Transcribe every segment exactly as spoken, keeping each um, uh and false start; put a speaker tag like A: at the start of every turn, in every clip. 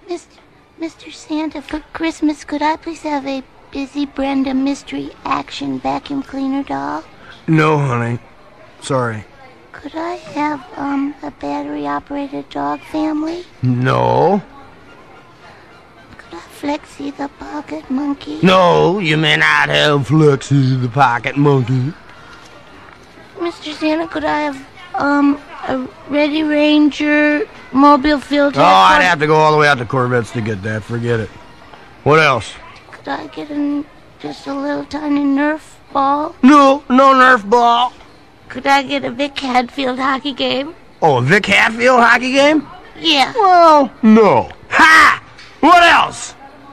A: Mister Mister Santa, for Christmas, could I please have a Busy Brenda Mystery Action Vacuum Cleaner doll?
B: No, honey. Sorry.
A: Could I have, um, a battery-operated dog family?
B: No.
A: Could I have Flexi the Pocket Monkey?
B: No, you may not have Flexi the Pocket Monkey.
A: Mister Santa, could I have, um, a Ready Ranger Mobile Field
B: Oh, I'd have to go all the way out to Corvettes to get that. Forget it. What else?
A: Could I get an, just a little tiny Nerf ball?
B: No, no Nerf ball.
A: Could I get a Vic Hadfield hockey game?
B: Oh, a Vic Hadfield hockey game?
A: Yeah.
B: Well, no. Ha! What else?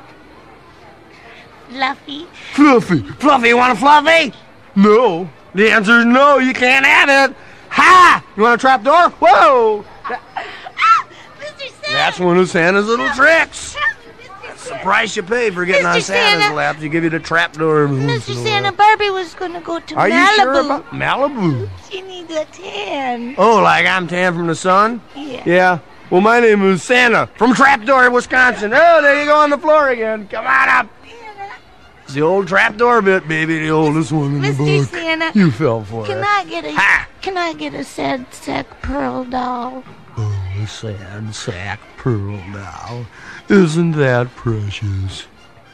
A: Fluffy.
B: Fluffy. Fluffy, you want a Fluffy? No. The answer is no, you can't have it. Ha! You want a trap door? Whoa!
A: Ah, Mister Santa!
B: That's one of Santa's little tricks. That's the price you pay for getting
A: Mister
B: on Santa's
A: Santa.
B: lap. You give you the trap door.
A: Mister Santa, Barbie was going to go to
B: Are
A: Malibu.
B: you sure about Malibu?
A: She needs a tan.
B: Oh, like I'm tan from the sun?
A: Yeah.
B: Yeah. Well, my name is Santa from Trapdoor, Wisconsin. Oh, there you go on the floor again. Come on up. It's the old trapdoor bit, baby, the oldest one in
A: Mister
B: the book.
A: Santa,
B: You fell for
A: Can
B: it.
A: I get a
B: Ha!
A: Can I get a sad sack pearl doll?
B: Oh, a sad sack pearl doll. Isn't that precious?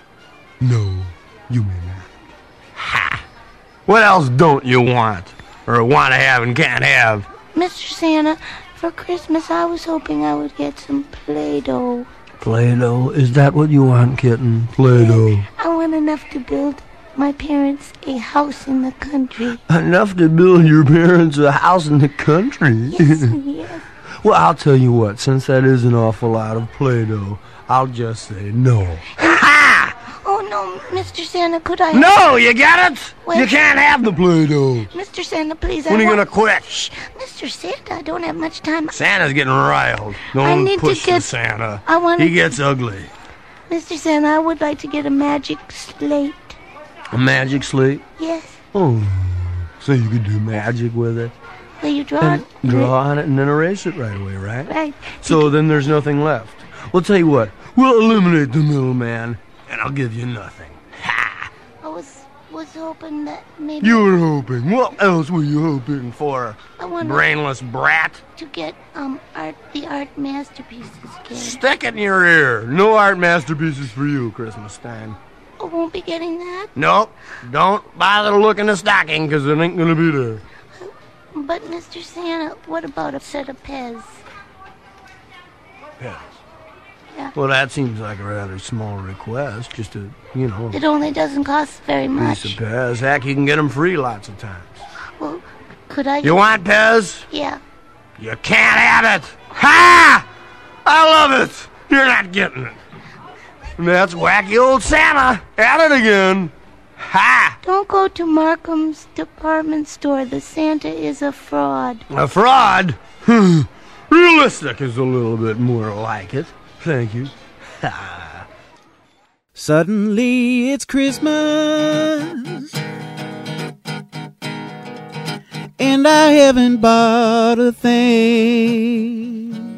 B: No, you may not. Ha! What else don't you want? Or want to have and can't have?
A: Mister Santa, for Christmas I was hoping I would get some Play-Doh.
B: Play-Doh? Is that what you want, kitten? Play-Doh.
A: I want enough to build my parents a house in the country.
B: Enough to build your parents a house in the country?
A: Yes, yes.
B: Well, I'll tell you what, since that is an awful lot of Play-Doh, I'll just say no. Ha!
A: Oh no, Mister Santa, could I?
B: No, you get it?
A: Wait.
B: You can't have the Play-Doh.
A: Mister Santa, please.
B: When
A: I
B: are you
A: want...
B: gonna quit?
A: Shh, Mister Santa, I don't have much time.
B: Santa's getting riled. Don't
A: I need to
B: push
A: get-
B: the Santa.
A: I want.
B: He gets ugly.
A: Mister Santa, I would like to get a magic slate.
B: A magic slate?
A: Yes.
B: Oh, so you could do magic with it?
A: Will you draw?
B: And
A: it?
B: draw on it and then erase it right away, right?
A: Right.
B: So then there's nothing left. Well, tell you what, we'll eliminate the middleman, and I'll give you nothing. Ha!
A: I was was hoping that maybe
B: You were hoping. What else were you hoping for?
A: I wanted
B: Brainless brat.
A: to get um art the art masterpieces game.
B: Stick it in your ear. No art masterpieces for you, Christmas time.
A: I won't be getting that.
B: Nope. Don't bother to look in the stocking, because it ain't gonna be there.
A: But Mister Santa, what about a set of Pez?
B: Pez.
A: Yeah.
B: Well, that seems like a rather small request. Just to, you know,
A: It only doesn't cost very
B: piece
A: much.
B: of Pez. Heck, you can get them free lots of times.
A: Well, could I?
B: You want Pez?
A: Yeah.
B: You can't have it. Ha! I love it. You're not getting it. And that's wacky old Santa at it again. Ha!
A: Don't go to Markham's department store. The Santa is a fraud.
B: A fraud? Hmm. Realistic is a little bit more like it. Thank you. Ha.
C: Suddenly it's Christmas, and I haven't bought a thing.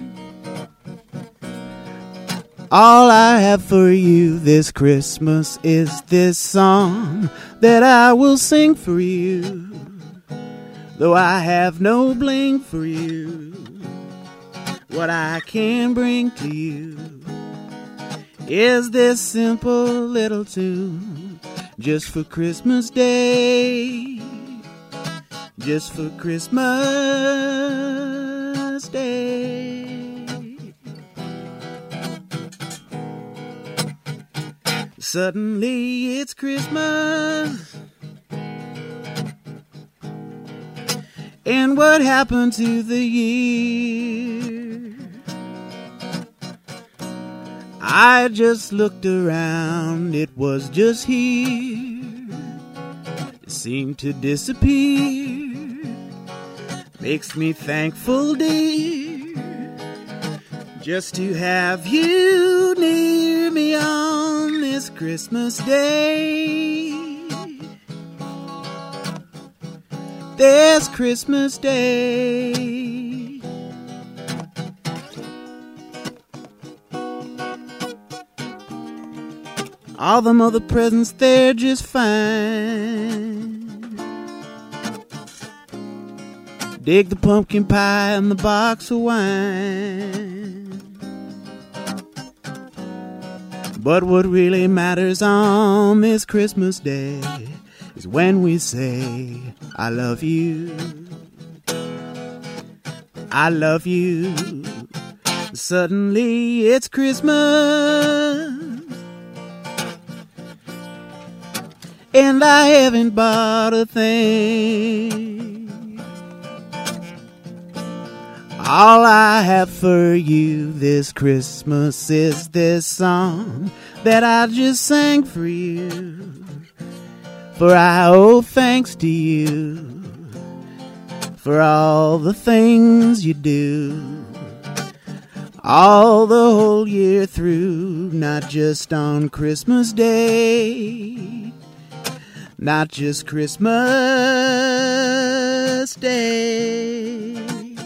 C: All I have for you this Christmas is this song that I will sing for you, though I have no bling for you. What I can bring to you is this simple little tune, just for Christmas Day, just for Christmas Day. Suddenly it's Christmas, and what happened to the year? I just looked around, it was just here. It seemed to disappear. Makes me thankful, dear, just to have you near me on this Christmas Day. This Christmas Day. All them other presents, they're just fine. Dig the pumpkin pie and the box of wine. But what really matters on this Christmas day is when we say, I love you. I love you. Suddenly it's Christmas, and I haven't bought a thing. All I have for you this Christmas is this song that I just sang for you. For I owe thanks to you for all the things you do, all the whole year through, not just on Christmas Day, not just Christmas Day.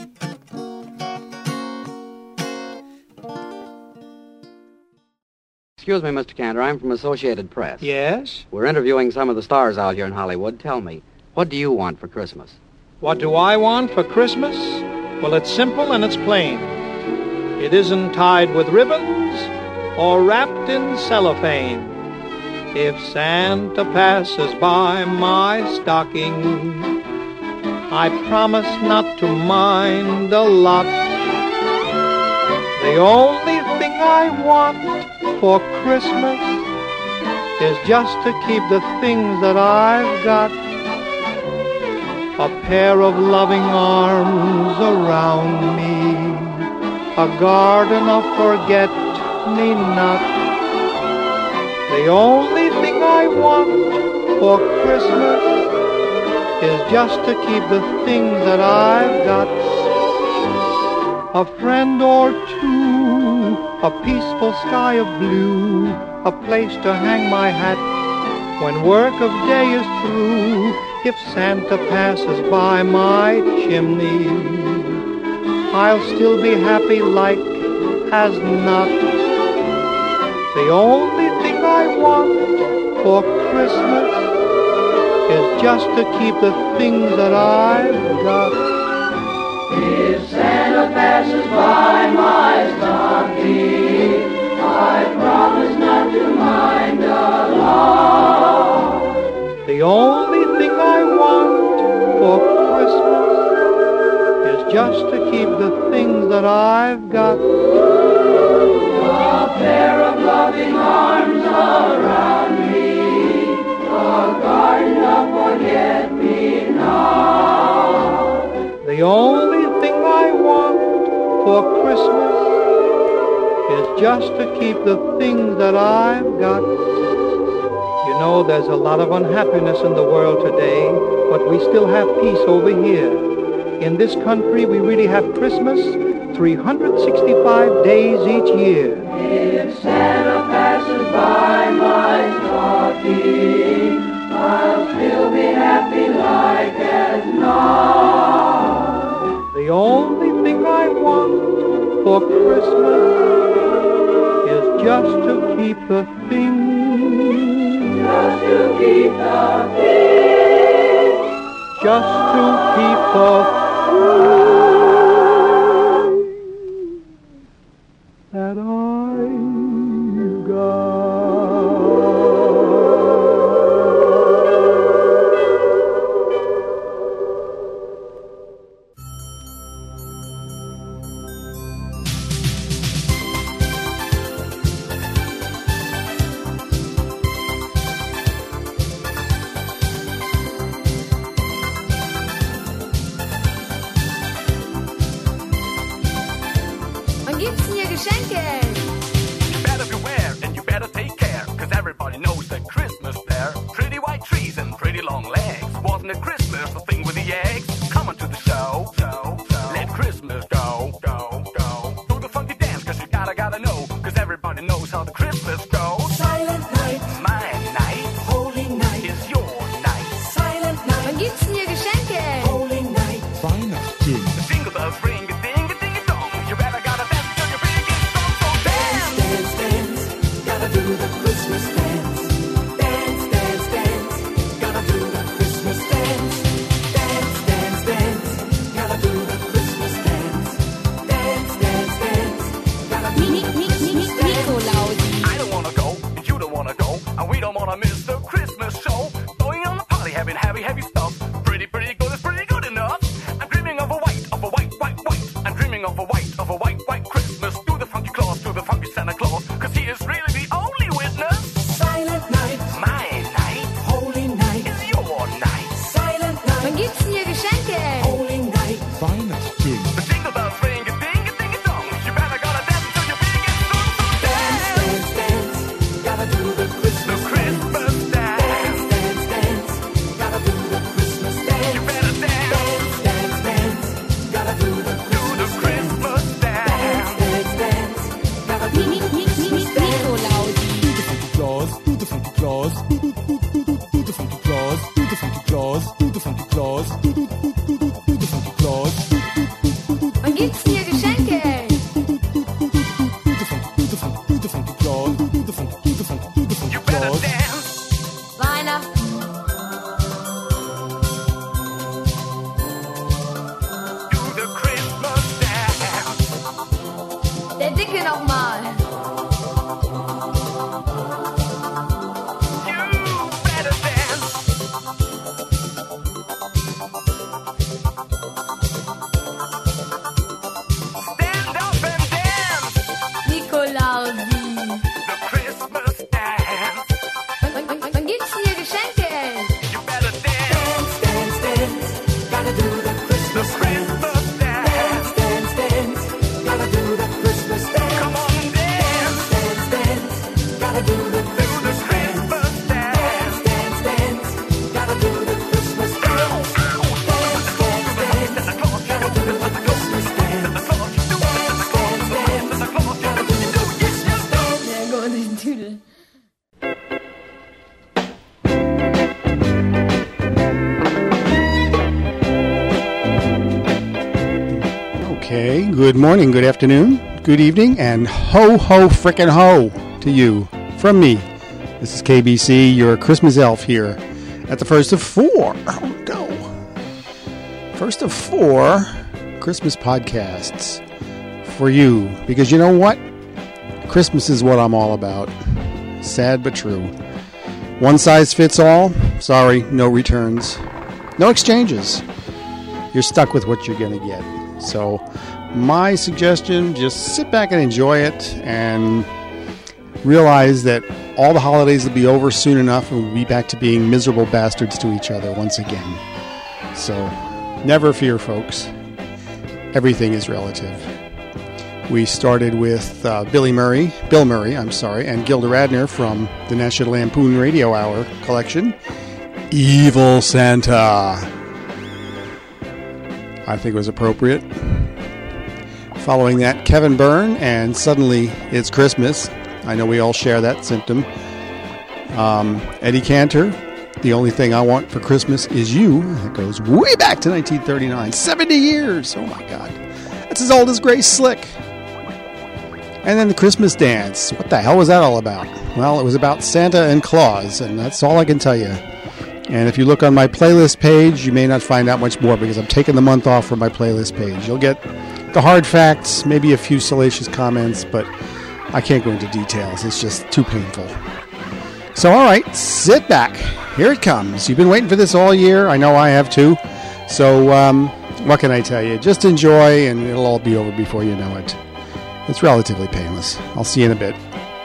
D: Excuse me, Mister Cantor, I'm from Associated Press.
E: Yes?
D: We're interviewing some of the stars out here in Hollywood. Tell me, what do you want for Christmas?
E: What do I want for Christmas? Well, it's simple and it's plain. It isn't tied with ribbons or wrapped in cellophane. If Santa passes by my stocking, I promise not to mind a lot. The only thing I want for Christmas is just to keep the things that I've got. A pair of loving arms around me, a garden of forget-me-not. The only thing I want for Christmas is just to keep the things that I've got. A friend or two, a peaceful sky of blue, a place to hang my hat when work of day is through. If Santa passes by my chimney, I'll still be happy like as not. The only thing I want for Christmas is just to keep the things that I've got.
F: If Santa passes by my stocking, I promise not to mind a lot.
E: The only thing I want for Christmas is just to keep the things that I've got.
F: A pair of loving arms around me, a garden of forget-me-not.
E: The only thing I want for Christmas is just to keep the things that I've got. You know, there's a lot of unhappiness in the world today, but we still have peace over here. In this country, we really have Christmas three hundred sixty-five days each year.
F: If Santa passes by my stocking, I'll still be happy like as not.
E: The only thing I want for Christmas is just to keep the things,
F: just to keep the things,
E: just to keep the that I've got.
G: Good morning, good afternoon, good evening, and ho, ho, frickin' ho to you from me. This is K B C, your Christmas elf here at the first of four. Oh, no. First of four Christmas podcasts for you. Because you know what? Christmas is what I'm all about. Sad but true. One size fits all. Sorry, no returns. No exchanges. You're stuck with what you're going to get. So my suggestion, just sit back and enjoy it and realize that all the holidays will be over soon enough and we'll be back to being miserable bastards to each other once again. So never fear, folks. Everything is relative. We started with uh, Billy Murray, Bill Murray, I'm sorry, and Gilda Radner from the National Lampoon Radio Hour collection, Evil Santa. I think it was appropriate. Following that, Kevin Byrne and Suddenly It's Christmas. I know we all share that symptom. Um, Eddie Cantor, The Only Thing I Want for Christmas Is You. It goes way back to nineteen thirty-nine. seventy years! Oh my God. That's as old as Grace Slick. And then the Christmas dance. What the hell was that all about? Well, it was about Santa and Claus, and that's all I can tell you. And if you look on my playlist page, you may not find out much more because I'm taking the month off from my playlist page. You'll get the hard facts, maybe a few salacious comments, but I can't go into details. It's just too painful. So, all right, sit back. Here it comes. You've been waiting for this all year. I know I have too. So, um, what can I tell you? Just enjoy, and it'll all be over before you know it. It's relatively painless. I'll see you in a bit.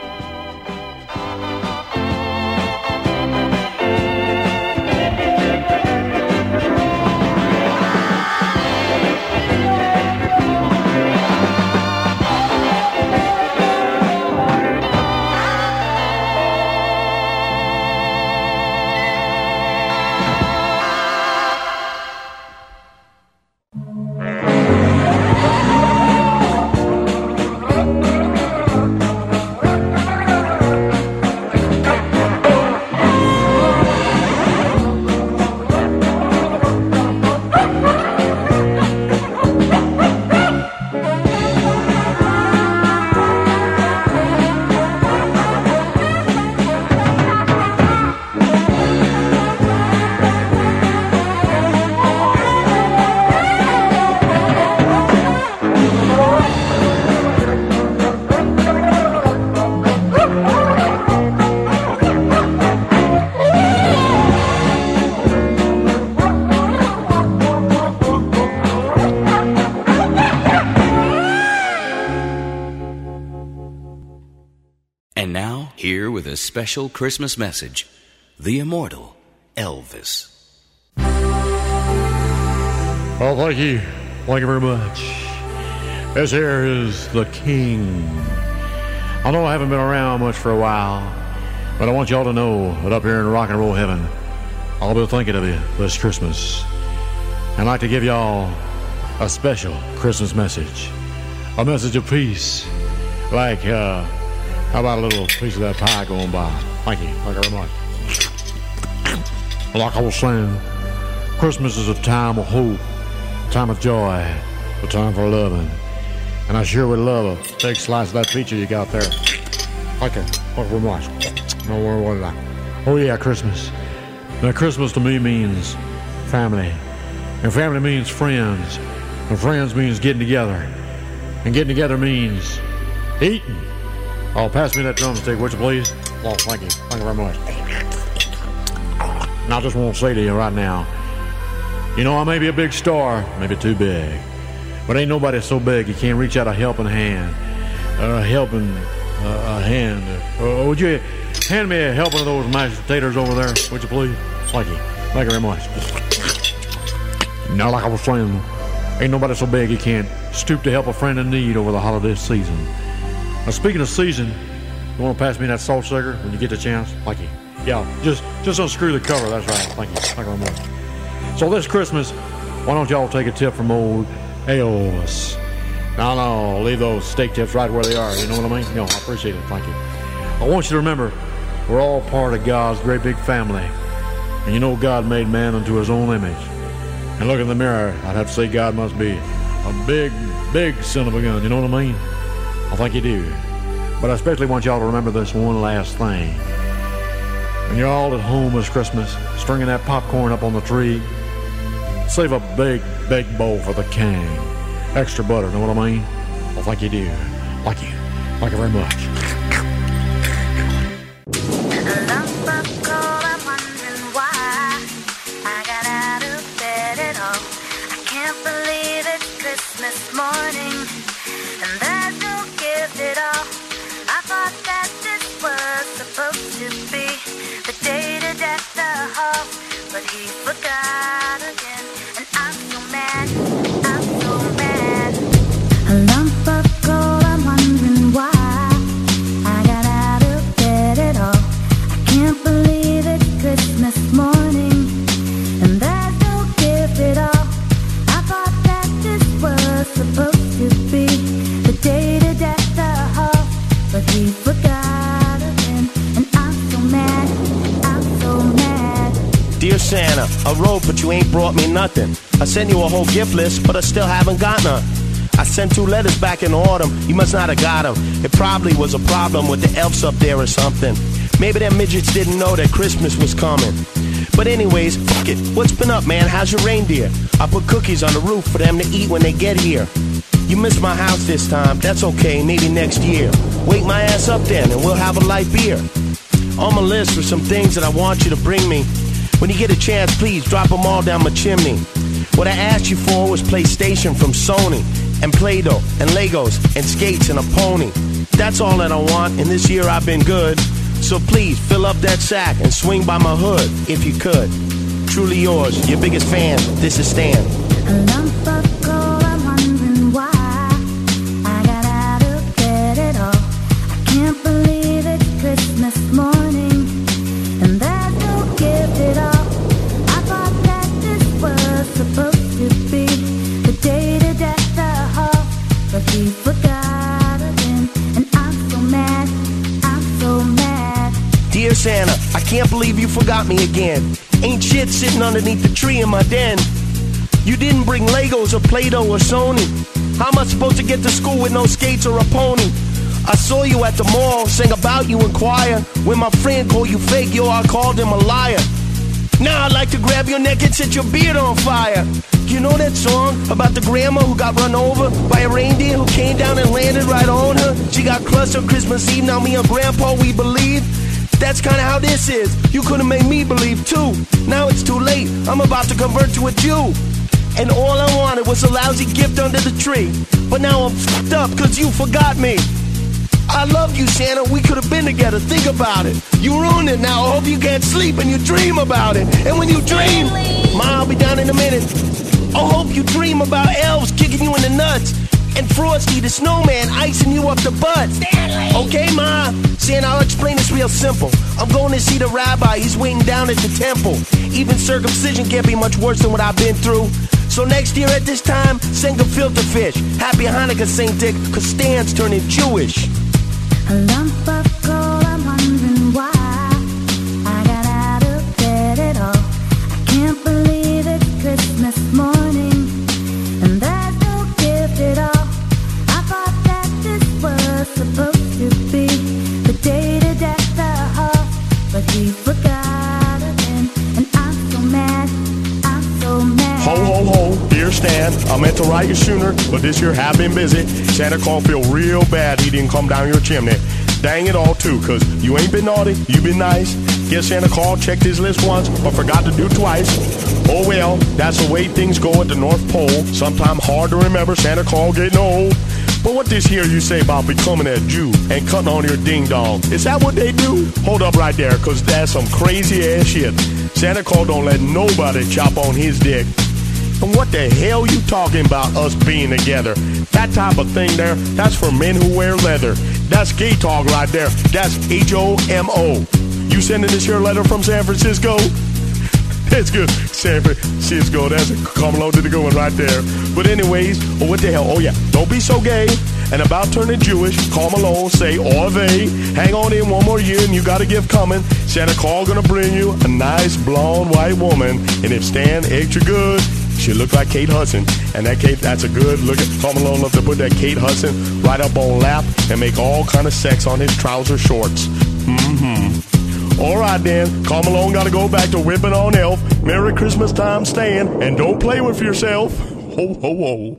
H: A special Christmas message, the immortal Elvis.
I: Oh, thank you. Thank you very much. This here is the King. I know I haven't been around much for a while, but I want y'all to know that up here in rock and roll heaven, I'll be thinking of you this Christmas. I'd like to give y'all a special Christmas message, a message of peace, like, uh, how about a little piece of that pie going by? Thank you. Thank you very much. Like I was saying, Christmas is a time of hope, a time of joy, a time for loving. And I sure would love a big slice of that pizza you got there. Thank you. Thank you very much. No more what did I? Oh yeah, Christmas. Now Christmas to me means family. And family means friends. And friends means getting together. And getting together means eating. Oh, pass me that drumstick, would you please? Oh, thank you. Thank you very much. And I just want to say to you right now, you know, I may be a big star, maybe too big, but ain't nobody so big you can't reach out a helping hand, a uh, helping uh, a hand. Uh, would you hand me a helping of those mashed potatoes over there, would you please? Thank you. Thank you very much. Now, like I was saying, ain't nobody so big you can't stoop to help a friend in need over the holiday season. Now, speaking of season, you want to pass me that salt sugar when you get the chance? Thank you. Yeah, just just unscrew the cover. That's right. Thank you. Thank you very much. So this Christmas, why don't y'all take a tip from old Elvis? No, no, leave those steak tips right where they are. You know what I mean? No, I appreciate it. Thank you. I want you to remember, we're all part of God's great big family. And you know God made man unto his own image. And look in the mirror, I'd have to say God must be a big, big son of a gun, you know what I mean? I think you do. But I especially want y'all to remember this one last thing. When you're all at home this Christmas, stringing that popcorn up on the tree, save a big, big bowl for the king. Extra butter, know what I mean? I think you do. Like you. Thank you very much.
J: Christmas morning, and there's no gift at all. I thought that this was supposed to be the day to deck the hall, but he forgot again, and I'm so mad, I'm so mad. A lump of coal, I'm wondering why I got out of bed at all. I can't believe it's Christmas morning, and there's no gift at all. I thought that this was supposed to be the day to deck the hall, but he forgot again, and I'm so mad, I'm so mad.
K: Dear Santa, I wrote but you ain't brought me nothing. I sent you a whole gift list, but I still haven't got none. I sent two letters back in the autumn, you must not have got them. It probably was a problem with the elves up there or something. Maybe them midgets didn't know that Christmas was coming. But anyways, fuck it, what's been up, man? How's your reindeer? I put cookies on the roof for them to eat when they get here. You missed my house this time, that's okay, maybe next year. Wake my ass up then and we'll have a light beer. On my list were some things that I want you to bring me. When you get a chance, please drop them all down my chimney. What I asked you for was PlayStation from Sony, and Play-Doh, and Legos, and skates, and a pony. That's all that I want, and this year I've been good. So please, fill up that sack and swing by my hood, if you could. Truly yours, your biggest fan, this is Stan.
J: A lump of coal, I'm wondering why I got out of bed at all. I can't believe it's Christmas morning, and there's no gift at all. I thought that this was supposed to be the day to deck the hall, but he forgot again, and I'm so mad, I'm so mad.
K: Dear Santa, I can't believe you forgot me again. Ain't shit sitting underneath the tree in my den. You didn't bring Legos or Play-Doh or Sony. How am I supposed to get to school with no skates or a pony? I saw you at the mall, sang about you in choir. When my friend called you fake, yo, I called him a liar. Now I'd like to grab your neck and set your beard on fire. You know that song about the grandma who got run over by a reindeer who came down and landed right on her? She got crushed on Christmas Eve, now me and Grandpa, we believe. That's kinda how this is. You could've made me believe too. Now it's too late, I'm about to convert to a Jew. And all I wanted was a lousy gift under the tree. But now I'm fucked up cause you forgot me. I love you, Santa, we could've been together, think about it. You ruined it now, I hope you can't sleep and you dream about it. And when you dream, Ma, I'll be down in a minute. I hope you dream about elves kicking you in the nuts, and Frosty the snowman icing you up the butt. Stanley. Okay, Ma, Santa, I'll explain this real simple. I'm going to see the rabbi, he's waiting down at the temple. Even circumcision can't be much worse than what I've been through. So next year at this time, sing a filter fish. Happy Hanukkah, Saint Dick, cause Stan's turning Jewish.
J: A lump of coal, I'm wondering why I got out of bed at all. I can't believe it's Christmas morning, and there's no gift at all. I thought that this was supposed to be the day to deck the hall, but he forgot again, and I'm so mad, I'm so mad.
L: Ho, ho, ho, dear Stan, I meant to write you sooner, but this year have been busy. Santa Claus feel real bad he didn't come down your chimney. Dang it all too, cause you ain't been naughty, you been nice. Guess Santa Claus checked his list once, but forgot to do twice. Oh well, that's the way things go at the North Pole. Sometime hard to remember Santa Claus getting old. But what this here you say about becoming a Jew and cutting on your ding dong? Is that what they do? Hold up right there, cause that's some crazy ass shit. Santa Claus don't let nobody chop on his dick. And what the hell you talking about us being together? That type of thing there, that's for men who wear leather. That's gay talk right there. That's H O M O. You sending this here letter from San Francisco? That's good. San Francisco, that's a come along to the good one right there. But anyways, oh what the hell? Oh yeah, don't be so gay. And about turning Jewish, call Malone, say Orvay. Hang on in one more year and you got a gift coming. Santa Claus gonna bring you a nice blonde white woman. And if Stan extra good, She looked like Kate Hudson, and that Kate, that's a good look at. Tom Malone loved to put that Kate Hudson right up on lap and make all kind of sex on his trouser shorts. Mm-hmm. All right, then. Carl Malone got to go back to whipping on Elf. Merry Christmas time staying, and don't play with yourself. Ho, ho, ho.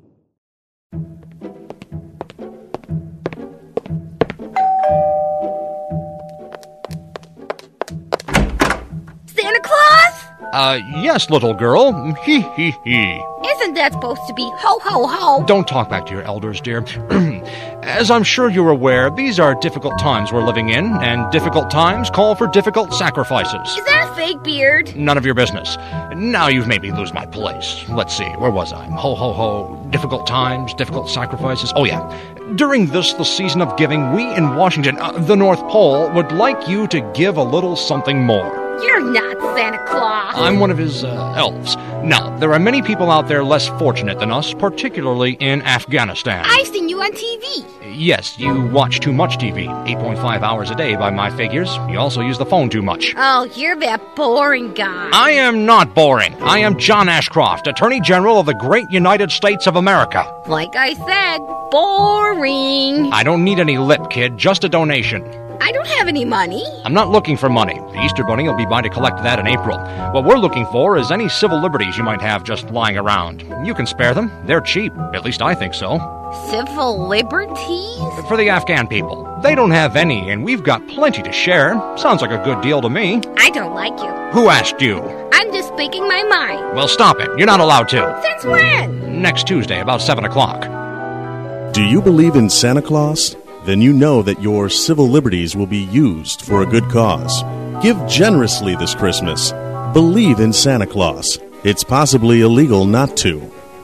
M: Santa Claus?
N: Uh, yes, little girl. Hee hee hee.
M: Isn't that supposed to be ho ho ho?
N: Don't talk back to your elders, dear. As I'm sure you're aware, these are difficult times we're living in, and difficult times call for difficult sacrifices.
M: Is that a fake beard?
N: None of your business. Now you've made me lose my place. Let's see, where was I? Ho ho ho. Difficult times, difficult sacrifices. Oh yeah. During this, the season of giving, we in Washington, uh, the North Pole, would like you to give a little something more.
M: You're not Santa Claus.
N: I'm one of his uh, elves. Now, there are many people out there less fortunate than us, particularly in Afghanistan.
M: I've seen you on T V.
N: Yes, you watch too much T V. eight point five hours a day by my figures. You also use the phone too much.
M: Oh, you're that boring guy.
N: I am not boring. I am John Ashcroft, Attorney General of the great United States of America.
M: Like I said, boring.
N: I don't need any lip, kid. Just a donation.
M: I don't have any money.
N: I'm not looking for money. The Easter Bunny will be by to collect that in April. What we're looking for is any civil liberties you might have just lying around. You can spare them. They're cheap. At least I think so.
M: Civil liberties?
N: For the Afghan people. They don't have any, and we've got plenty to share. Sounds like a good deal to me.
M: I don't like you.
N: Who asked you?
M: I'm just speaking my mind.
N: Well, stop it. You're not allowed to.
M: Since when?
N: Next Tuesday, about seven o'clock.
O: Do you believe in Santa Claus? Then you know that your civil liberties will be used for a good cause. Give generously this Christmas. Believe in Santa Claus. It's possibly illegal not to.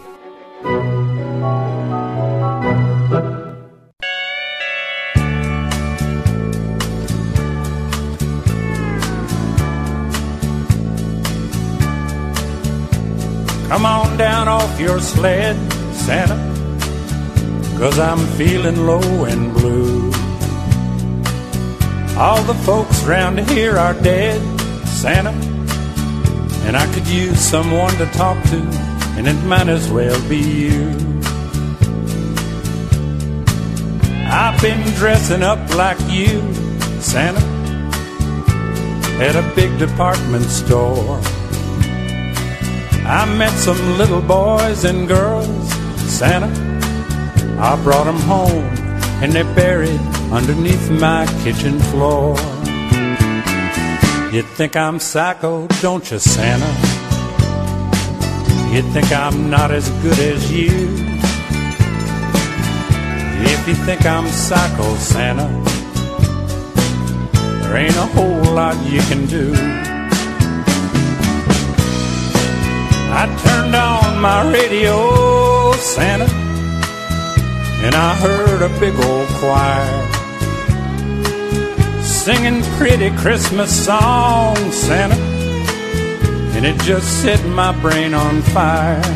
P: Come on down off your sled, Santa, 'cause I'm feeling low and blue. All the folks round here are dead, Santa, and I could use someone to talk to, and it might as well be you. I've been dressing up like you, Santa, at a big department store. I met some little boys and girls, Santa. I brought them home, and they're buried underneath my kitchen floor. You think I'm psycho, don't you, Santa? You think I'm not as good as you? If you think I'm psycho, Santa, there ain't a whole lot you can do. I turned on my radio, Santa, and I heard a big old choir singing pretty Christmas songs, Santa, and it just set my brain on fire.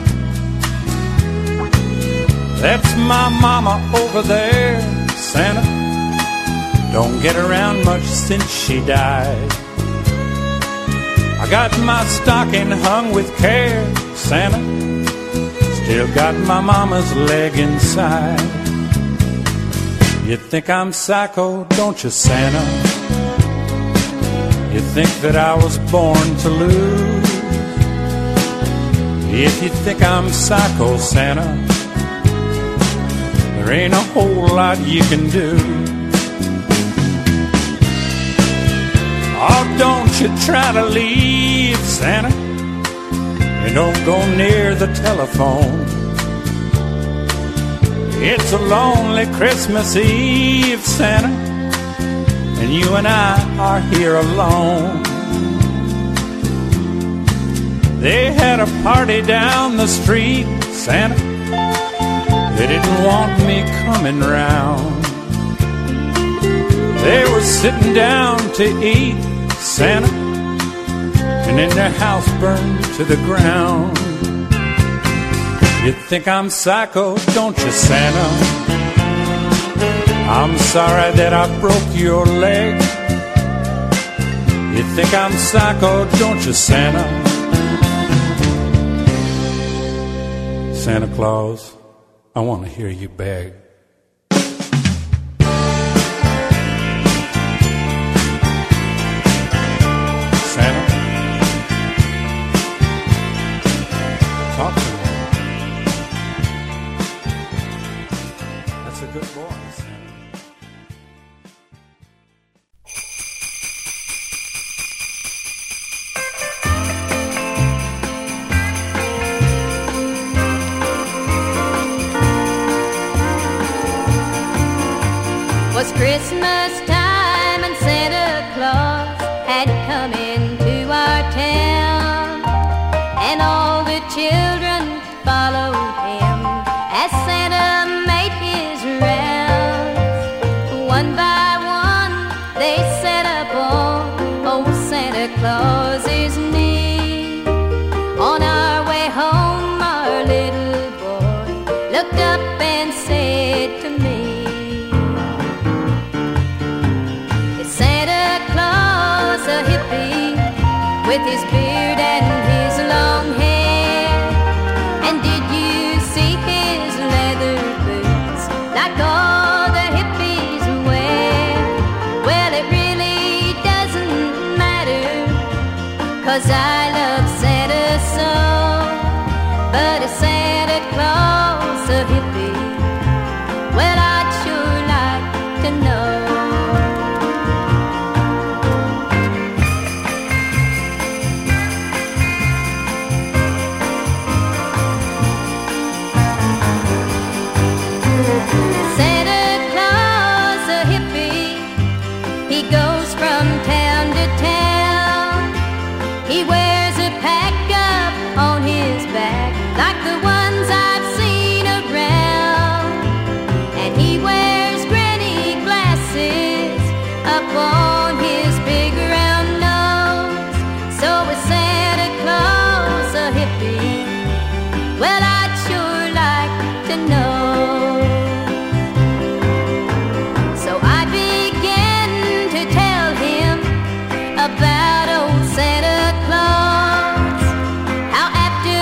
P: That's my mama over there, Santa. Don't get around much since she died. I got my stocking hung with care, Santa. Still got my mama's leg inside. You think I'm psycho, don't you, Santa? You think that I was born to lose? If you think I'm psycho, Santa, there ain't a whole lot you can do. Oh, don't you try to leave, Santa, and don't go near the telephone. It's a lonely Christmas Eve, Santa, and you and I are here alone. They had a party down the street, Santa. They didn't want me coming round. They were sitting down to eat, Santa, and then their house burned to the ground. You think I'm psycho, don't you, Santa? I'm sorry that I broke your leg. You think I'm psycho, don't you, Santa? Santa Claus, I want to hear you beg. Santa, talk to me. That's a good boy, Santa.
J: Was Christmas time and Santa Claus had come into our town, and all the children followed him as Santa made his rounds. One by one they sat upon old Santa Claus's knee. On our way home our little boy looked up and said to me, a hippie with his beard and his long hair. And did you see his leather boots like all the hippies wear? Well, it really doesn't matter, 'cause I love Santa so. But is Santa Claus a hippie? Well, I'd sure like to know. Like the ones I've seen around, and he wears granny glasses up on his big round nose. So is Santa Claus a hippie? Well, I'd sure like to know. So I began to tell him about old Santa Claus, how after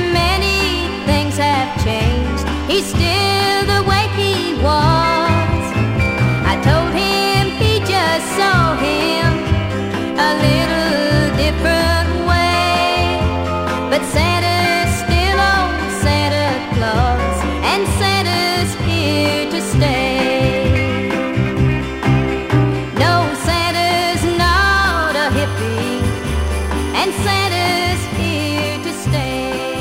J: he's still the way he was. I told him he just saw him a little different way, but Santa's still old Santa Claus, and Santa's here to stay. No, Santa's not a hippie, and Santa's here to stay.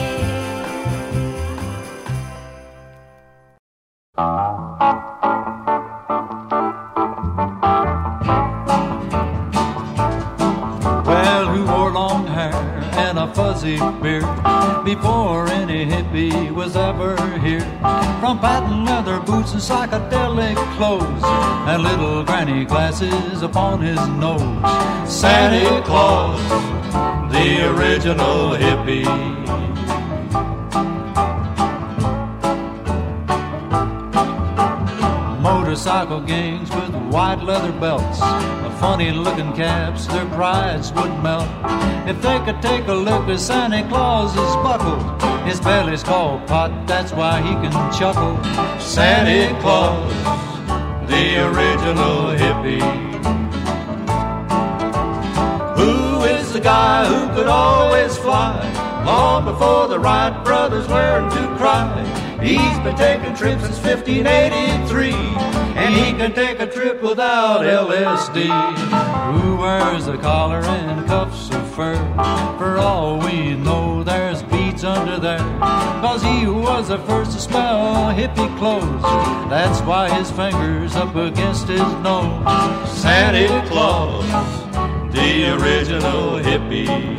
Q: Well, who wore long hair and a fuzzy beard before any hippie was ever here? From patent leather boots and psychedelic clothes and little granny glasses upon his nose. Santa Claus, the original hippie. Motorcycle gangs with white leather belts, funny looking caps, their prides would melt if they could take a look at Santa Claus's buckle. His belly's called pot, that's why he can chuckle. Santa Claus, the original hippie. Who is the guy who could always fly long before the Wright brothers learned to cry? He's been taking trips since fifteen eighty-three, and he can take a trip without L S D. Who wears a collar and cuffs of fur? For all we know, there's beads under there, 'cause he was the first to smell hippie clothes. That's why his finger's up against his nose. Santa Claus, the original hippie.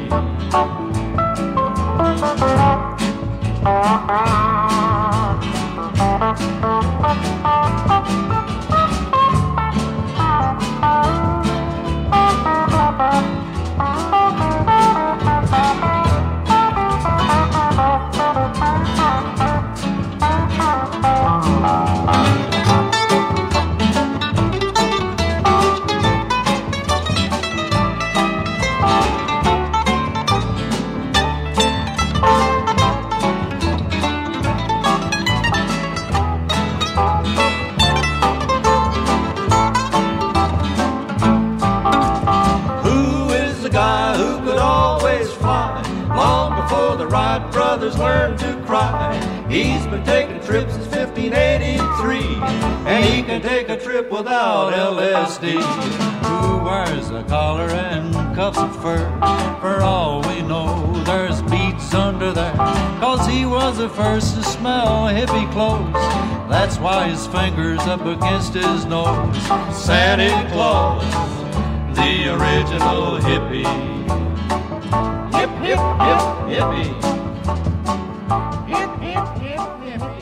Q: brothers learned to cry. He's been taking trips since fifteen eighty-three, and he can take a trip without L S D.
P: Who wears a collar and cuffs of fur? For all we know, there's beads under there, 'cause he was the first to smell hippie clothes. That's why his finger's up against his nose. Santa Claus, the original hippie. Hip, hip, hip, hippie. Hip, hip, hip, hippie.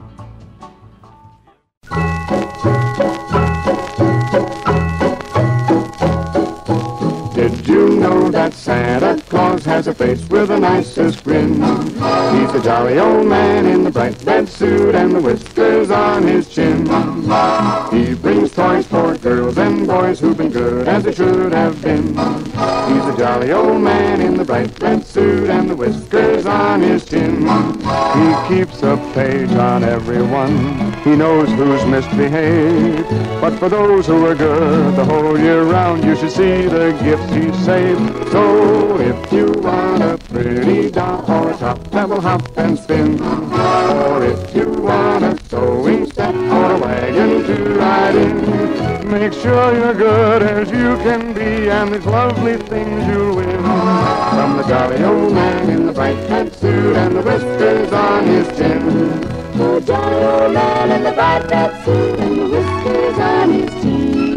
R: Did you know that Santa Claus has a face with the nicest grin? He's a jolly old man in the bright red suit and the whiskers on his chin. He brings toys for girls and boys who've been good as they should have been. He's a jolly old man in the bright red suit and the whiskers on his chin. He keeps a page on everyone. He knows who's misbehaved. But for those who are good the whole year round, you should see the gifts he saved. So if you want a pretty doll or a top that will hop and spin, or if you want a sewing set or a wagon to ride in, make sure you're good as you can be, and these lovely things you'll win. From the jolly old man in the bright red suit and the whiskers on his chin. The jolly old man in the bright red suit and the whiskers on his chin.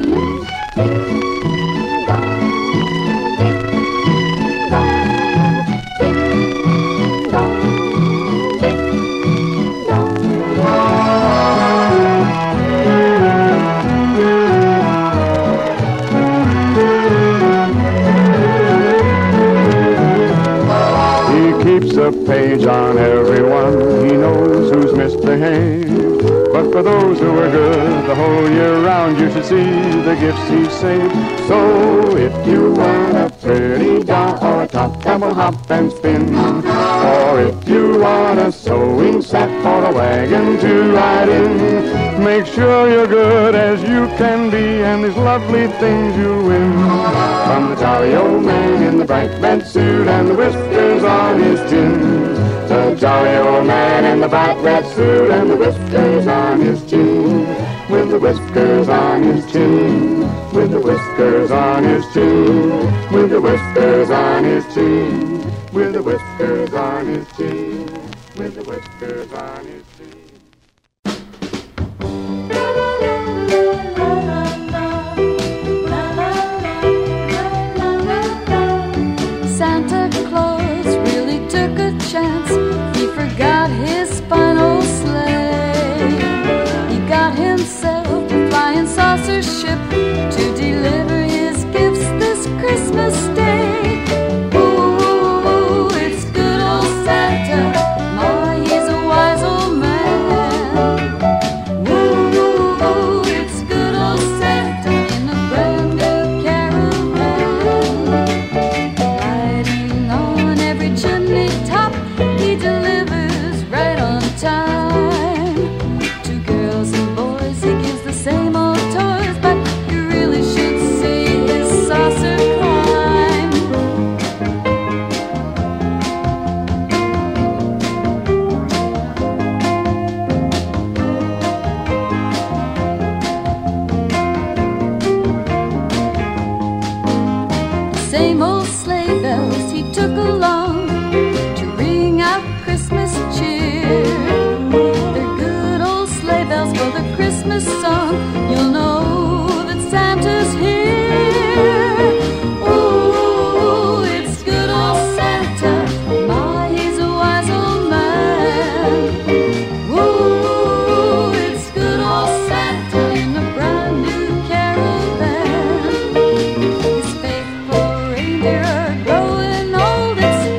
R: A page on everyone. He knows who's misbehaved. But for those who are good the whole year round, you should see the gifts he saved. So if you want a pretty doll or a top that will hop and spin, or if you want a sewing set or a wagon to ride in, make sure you're good as you can be, and these lovely things you'll win. From the jolly old man in the bright red suit and the whiskers on his chin. The jolly old man in the bright red suit and the whiskers on his chin. With the whiskers on his chin. With the whiskers on his chin. With the whiskers on his chin. With the whiskers on his chin. With the whiskers on his chin.
S: Santa Claus really took a chance. He forgot his spinal sleigh. He got himself a flying saucer ship to deliver his gifts this Christmas Day. Ooh, it's good old Santa. My, he's a wise old man. Ooh, it's good old Santa in a brand new caravan. Riding on every chimney top, he delivers right on time. To girls and boys he gives the same old toys, but you really should see his saucer climb. The same old sleigh bells he took along to ring out Christmas cheer. They're good old sleigh bells for the Christmas song. You'll know that Santa's here. Ooh, it's good old Santa. My, he's a wise old man. Ooh, it's good old Santa in a brand new caravan. His faithful reindeer are growing old. It's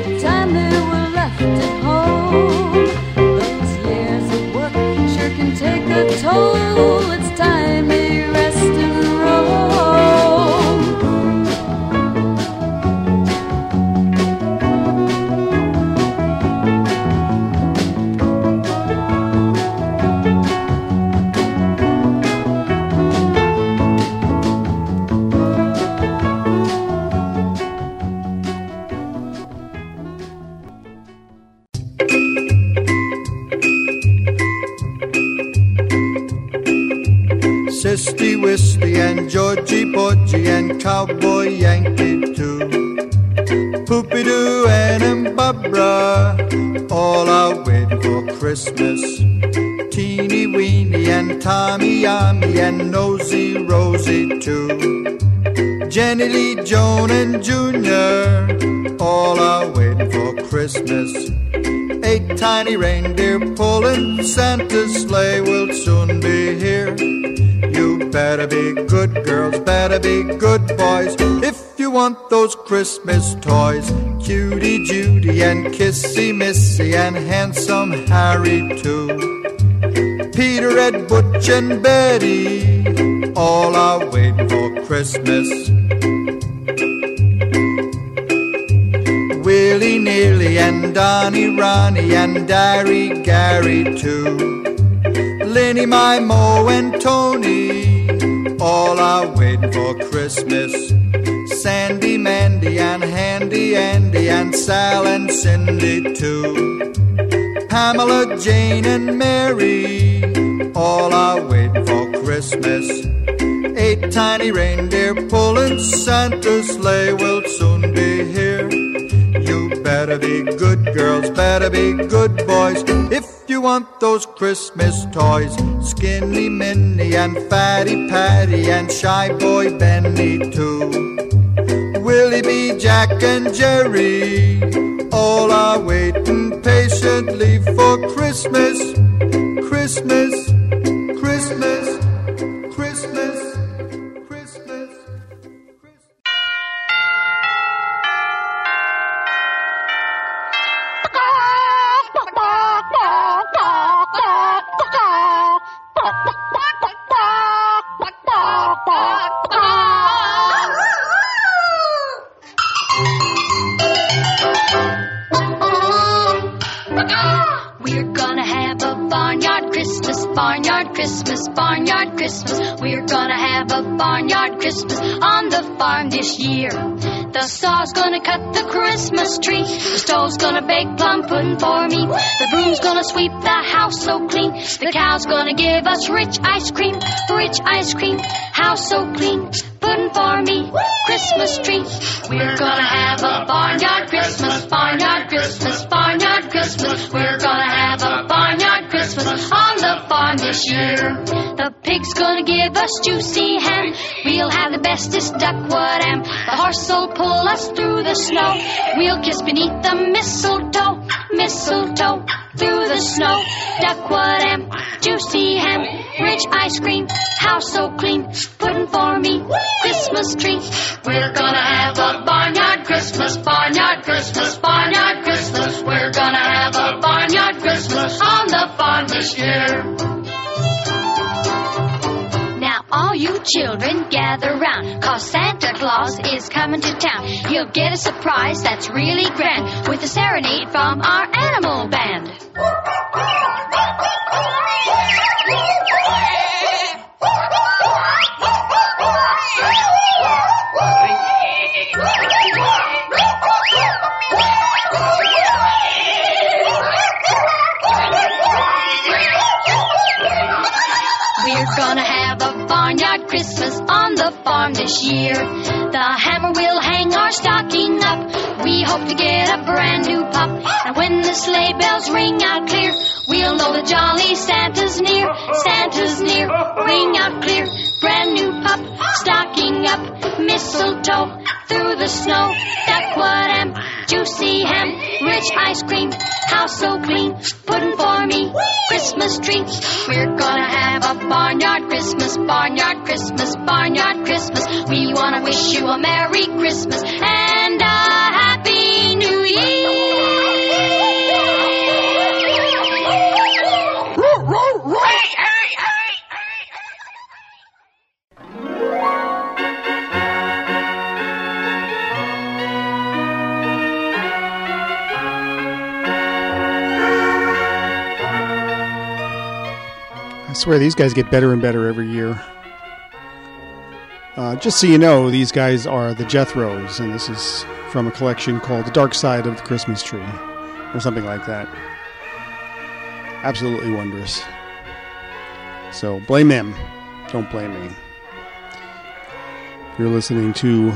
E: Misty Wisty and Georgie Porgy and Cowboy Yankee too. Poopy-Doo and Barbara, all are waiting for Christmas. Teeny Weeny and Tommy Yummy and Nosy Rosie too. Jenny Lee, Joan and Junior, all are waiting for Christmas. Eight tiny reindeer pulling Santa's sleigh will soon be here. You better be good girls, better be good boys, if you want those Christmas toys. Cutie Judy and Kissy Missy and Handsome Harry too. Peter, Ed, Butch and Betty, all are waiting for Christmas. Willie, Nearly and Donnie, Ronnie and Diary Gary too. Linny, My, Mo and Tony, all are waiting for Christmas. Sandy, Mandy and Handy Andy and Sal and Cindy too. Pamela, Jane and Mary, all are waiting for Christmas. Eight tiny reindeer pulling Santa's sleigh will soon be here. You better be good girls, better be good boys, if you want those Christmas toys. Skinny Minnie and Fatty Patty and Shy Boy Benny too. Willie B, Jack and Jerry, all are waiting patiently for Christmas. Christmas, Christmas, Christmas, Christmas.
J: We're gonna have a barnyard Christmas, barnyard Christmas, barnyard Christmas. We're gonna have a barnyard Christmas on the farm this year. The saw's gonna cut the Christmas tree, the stove's gonna bake plum pudding for me, the broom's gonna sweep the house so clean, the cow's gonna give us rich ice cream, rich ice cream, house so clean, pudding for me, Christmas tree. We're gonna have a barnyard Christmas, barnyard Christmas, barnyard Christmas. We're gonna have a barnyard Christmas on the farm this year. The pig's gonna give us juicy ham, we'll have the bestest duckwood ham. The horse'll pull us through the snow, we'll kiss beneath the mistletoe, mistletoe, through the snow. Duckwood ham, juicy ham, rich ice cream, house so clean, pudding for me, Christmas tree. We're gonna have a barnyard Christmas, barnyard Christmas, barnyard Christmas. We're gonna have a barnyard Christmas on the farm this year. Now all you children gather round, 'cause Santa Claus is coming to town. He'll get a surprise that's really grand, with a serenade from our animal band. We're gonna have a barnyard Christmas on the farm this year. The hammer will hang our stocking up, we hope to get a brand new pup. And when the sleigh bells ring out clear, we'll know the jolly Santa's near, Santa's near. Ring out clear, brand new pup, stocking up, mistletoe, through the snow. Duckwood ham, juicy ham, rich ice cream, house so clean, pudding for me, Christmas tree. We're gonna have a barnyard Christmas, barnyard Christmas, barnyard Christmas. We wanna wish you a Merry Christmas and a Happy New Year.
G: I swear these guys get better and better every year. Uh, just so you know, these guys are the Jethros, and this is from a collection called The Dark Side of the Christmas Tree, or something like that. Absolutely wondrous. So blame them. Don't blame me. You're listening to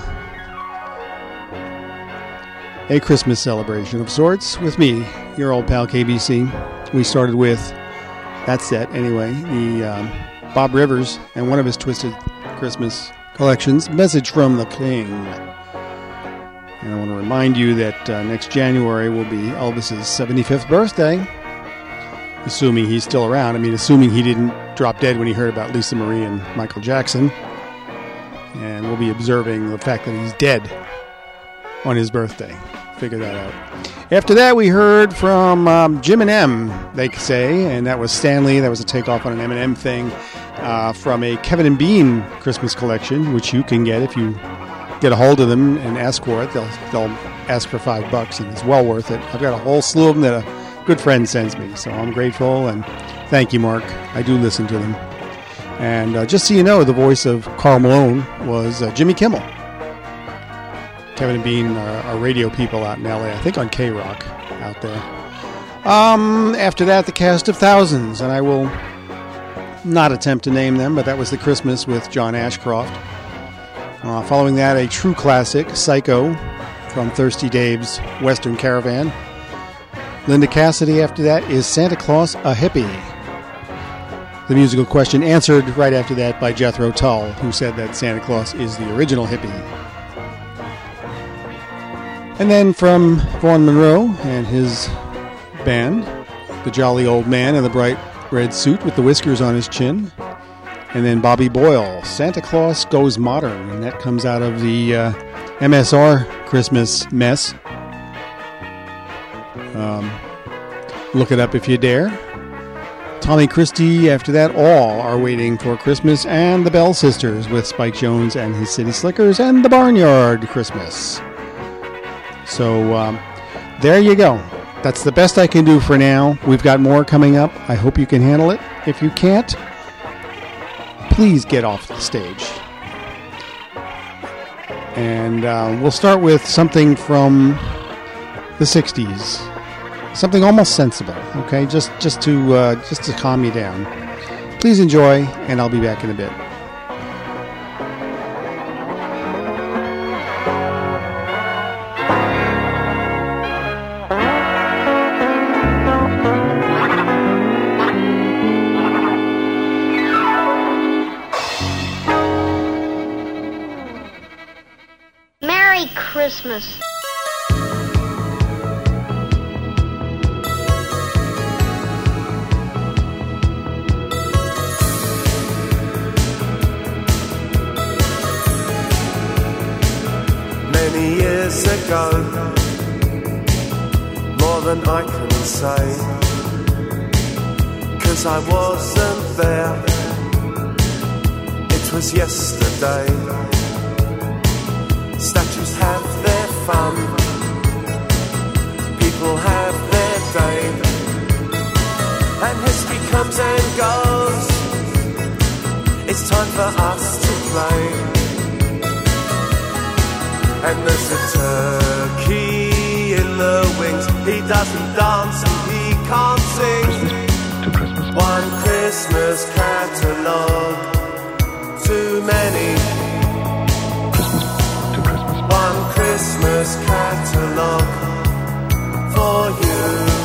G: a Christmas celebration of sorts with me, your old pal K B C. We started with that set anyway, the um, Bob Rivers and one of his Twisted Christmas collections, Message from the King. And I want to remind you that uh, next January will be Elvis's seventy-fifth birthday, assuming he's still around. I mean, assuming he didn't drop dead when he heard about Lisa Marie and Michael Jackson. And we'll be observing the fact that he's dead on his birthday. Figure that out. After that, we heard from um, Jim and M, they say, and that was Stanley. That was a takeoff on an M and M thing uh, from a Kevin and Bean Christmas collection, which you can get if you get a hold of them and ask for it. They'll they'll ask for five bucks, and it's well worth it. I've got a whole slew of them that a good friend sends me, so I'm grateful, and thank you, Mark. I do listen to them. And uh, just so you know, the voice of Karl Malone was uh, Jimmy Kimmel. Kevin and Bean are, are radio people out in L A, I think on K-Rock out there. Um, after that, the cast of Thousands, and I will not attempt to name them, but that was the Christmas with John Ashcroft. Uh, following that, a true classic, Psycho, from Thirsty Dave's Western Caravan. Linda Cassidy after that is Santa Claus a Hippie? The musical question answered right after that by Jethro Tull, who said that Santa Claus is the original hippie. And then from Vaughn Monroe and his band, the Jolly Old Man in the bright red suit with the whiskers on his chin. And then Bobby Boyle, Santa Claus Goes Modern, and that comes out of the uh, M S R Christmas mess. Um, look it up if you dare. Tommy Christie, after that, all are waiting for Christmas, and the Bell Sisters with Spike Jones and his City Slickers, and the Barnyard Christmas. So um, there you go. That's the best I can do for now. We've got more coming up. I hope you can handle it. If you can't, please get off the stage. And uh, we'll start with something from the sixties. Something almost sensible, okay? Just just to uh, just to calm you down. Please enjoy, and I'll be back in a bit.
M: Merry Christmas.
T: Many years ago, more than I can say, 'cause I wasn't there. It was yesterday. Statues have their fun, people have their day, and history comes and goes. It's time for us to play. And there's a turkey in the wings. He doesn't dance and he can't sing. One Christmas catalogue, too many. One Christmas catalogue for you.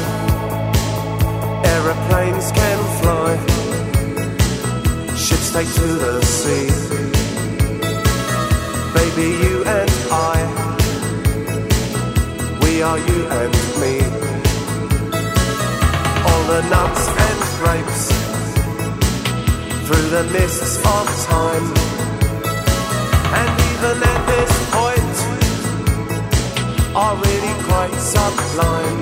T: Aeroplanes can fly, ships take to the sea. Baby, you and I, we are you and me. All the nuts and grapes through the mists of time. And even at this point are really quite sublime.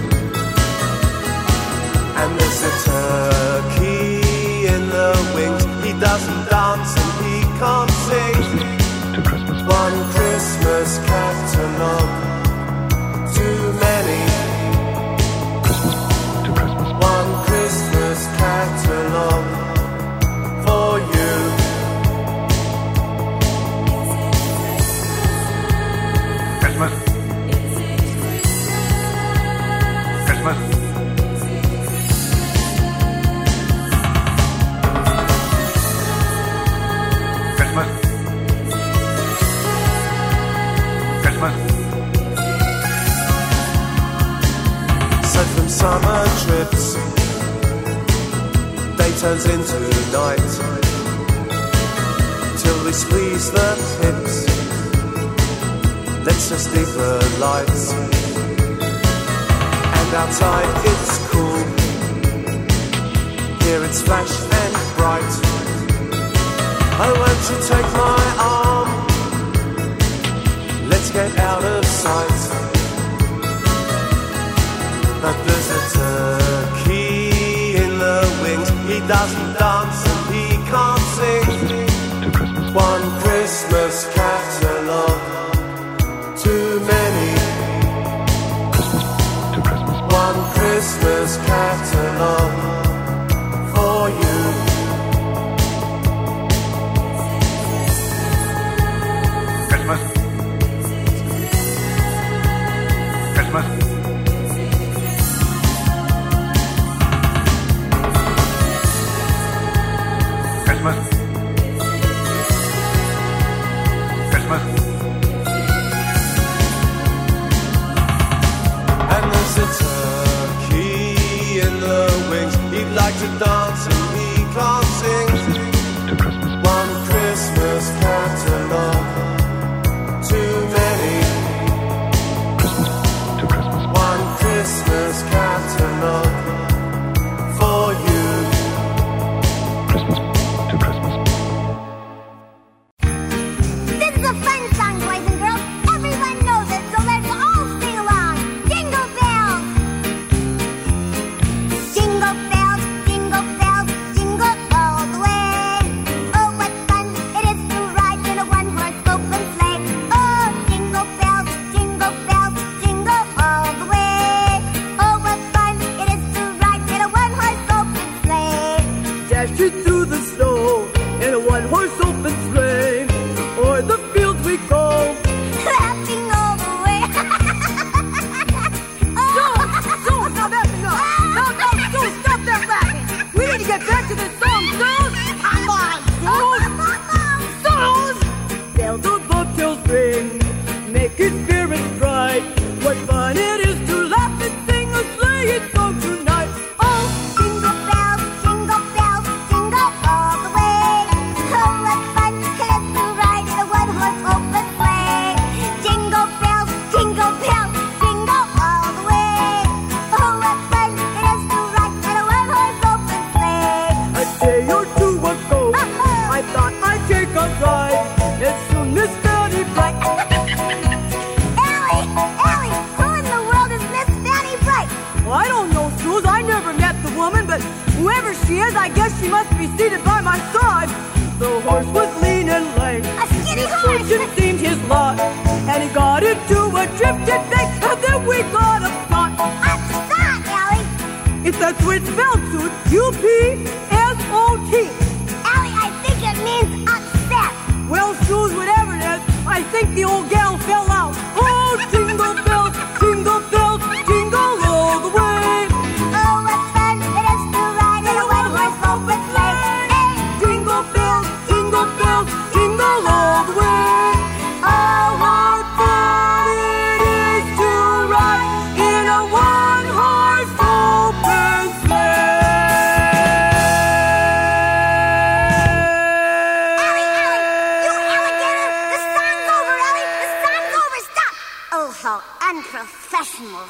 T: And there's a turkey in the wings. He doesn't dance and he can't sing. One Christmas catalogue, too many. One Christmas catalogue for you. Christmas. summer trips, day turns into night, till we squeeze the pips. Let's just leave the lights, and outside it's cool. Here it's flash and bright. Oh, won't you take my arm? Let's get out of sight. But there's a turkey in the wings. He doesn't dance and he can't sing. One Christmas catalogue, too many. One Christmas catalogue for you.
U: Christmas. Christmas. Christmas. Christmas.
T: And there's a turkey in the wings. He'd like to dance and he can't sing. One Christmas catalogue, too many. One Christmas catalogue for you.
M: This is a fun song, boys and girls. Everyone knows it, so let's all sing along. Jingle bells. Jingle bells, jingle bells, jingle all the way. Oh, what fun it is to ride in a one-horse open sleigh. Oh, jingle bells, jingle bells, jingle all the way. Oh, what fun it is to ride in a one-horse open sleigh.
F: Dashing through the snow in a one-horse open sleigh, o'er the fields we go.
M: Laughing all the way.
F: Suze, Suze, now that's enough. No, no, Suze, stop that laughing. We need to get back to this song, Suze. Come on, Suze. Suze. Bells of bobtails ring, making spirits bright. What fun it is to laugh and sing a sleighing song tonight.
M: Oh, jingle bells, jingle bells, jingle all the way. Oh, what fun it is to ride in a one-horse open sleigh. Jingle bells, jingle bells, jingle all the way. Oh, what fun it is to ride in a one-horse open sleigh.
F: A day or two ago, I thought I'd take a ride. And soon Miss Fanny Bright.
M: Allie, Allie, who in the world is Miss Fanny Bright?
F: Well, I don't know, Suze. I never met the woman, but whoever she is, I guess she must be seated by my side. The horse was lean and lame.
M: A skinny horse.
F: Fortune seemed his lot, and he got into a drifted bank, and then we got a spot.
M: Upset, Allie.
F: It's that's the way it's spelled, Suze. U P S O T.
M: Allie, I think it means upset.
F: Well, Suze, whatever it is, I think the old gal fell out. Oh, jingle bells, jingle bells, jingle all the way.
M: Oh, what fun it is to ride in a one-horse open sleigh. Hey,
F: Jingle bells, jingle bells, jingle all the way. Oh, what fun it is to ride in a one-horse open sleigh.
M: Allie, Allie, you alligator! The song's over, Allie! The song's over! Stop! Oh, how unprofessional.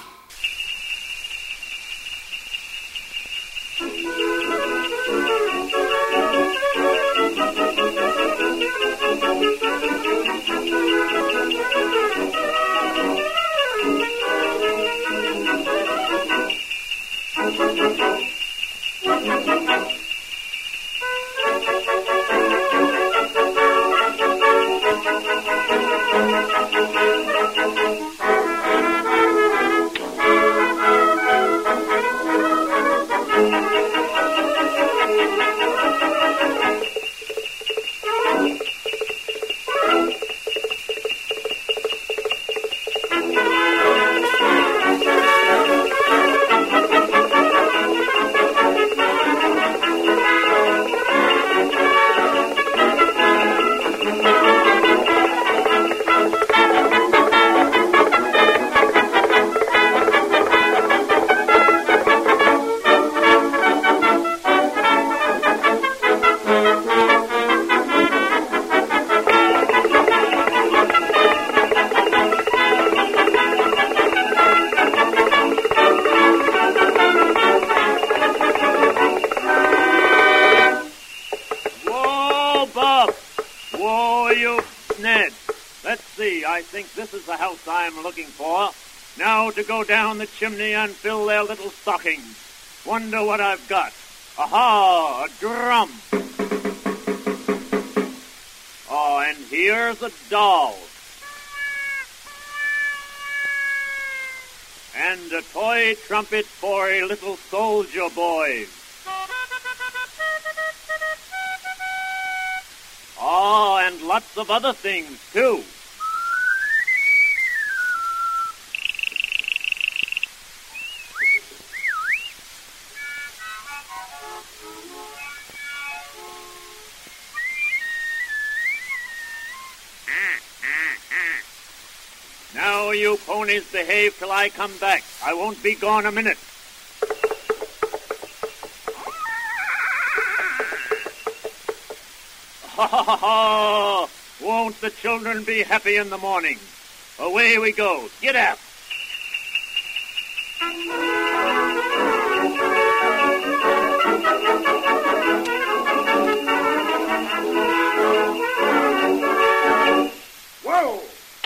A: Let's see, I think this is the house I'm looking for. Now to go down the chimney and fill their little stockings. Wonder what I've got. Aha, a drum. Oh, and here's a doll. And a toy trumpet for a little soldier boy. Oh, and lots of other things, too. Now, you ponies, behave till I come back. I won't be gone a minute. Ha ha ha ha! Won't the children be happy in the morning? Away we go. Get up! Whoa!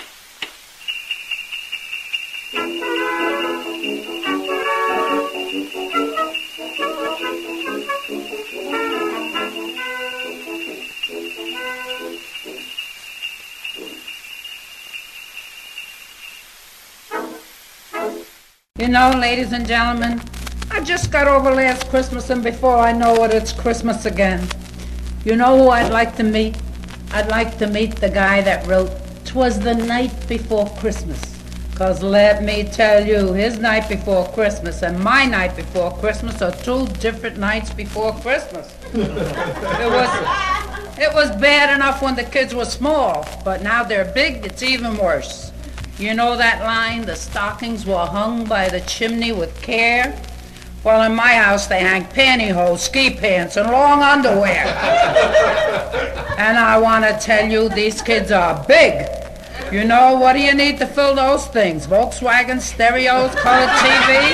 V: You know, ladies and gentlemen, I just got over last Christmas, and before I know it, it's Christmas again. You know who I'd like to meet? I'd like to meet the guy that wrote "'Twas the Night Before Christmas." Because let me tell you, his night before Christmas and my night before Christmas are two different nights before Christmas. It was, it was bad enough when the kids were small, but now they're big, it's even worse. You know that line, the stockings were hung by the chimney with care? Well, in my house, they hang pantyhose, ski pants, and long underwear. And I want to tell you, these kids are big. You know, what do you need to fill those things? Volkswagen, stereos, colored T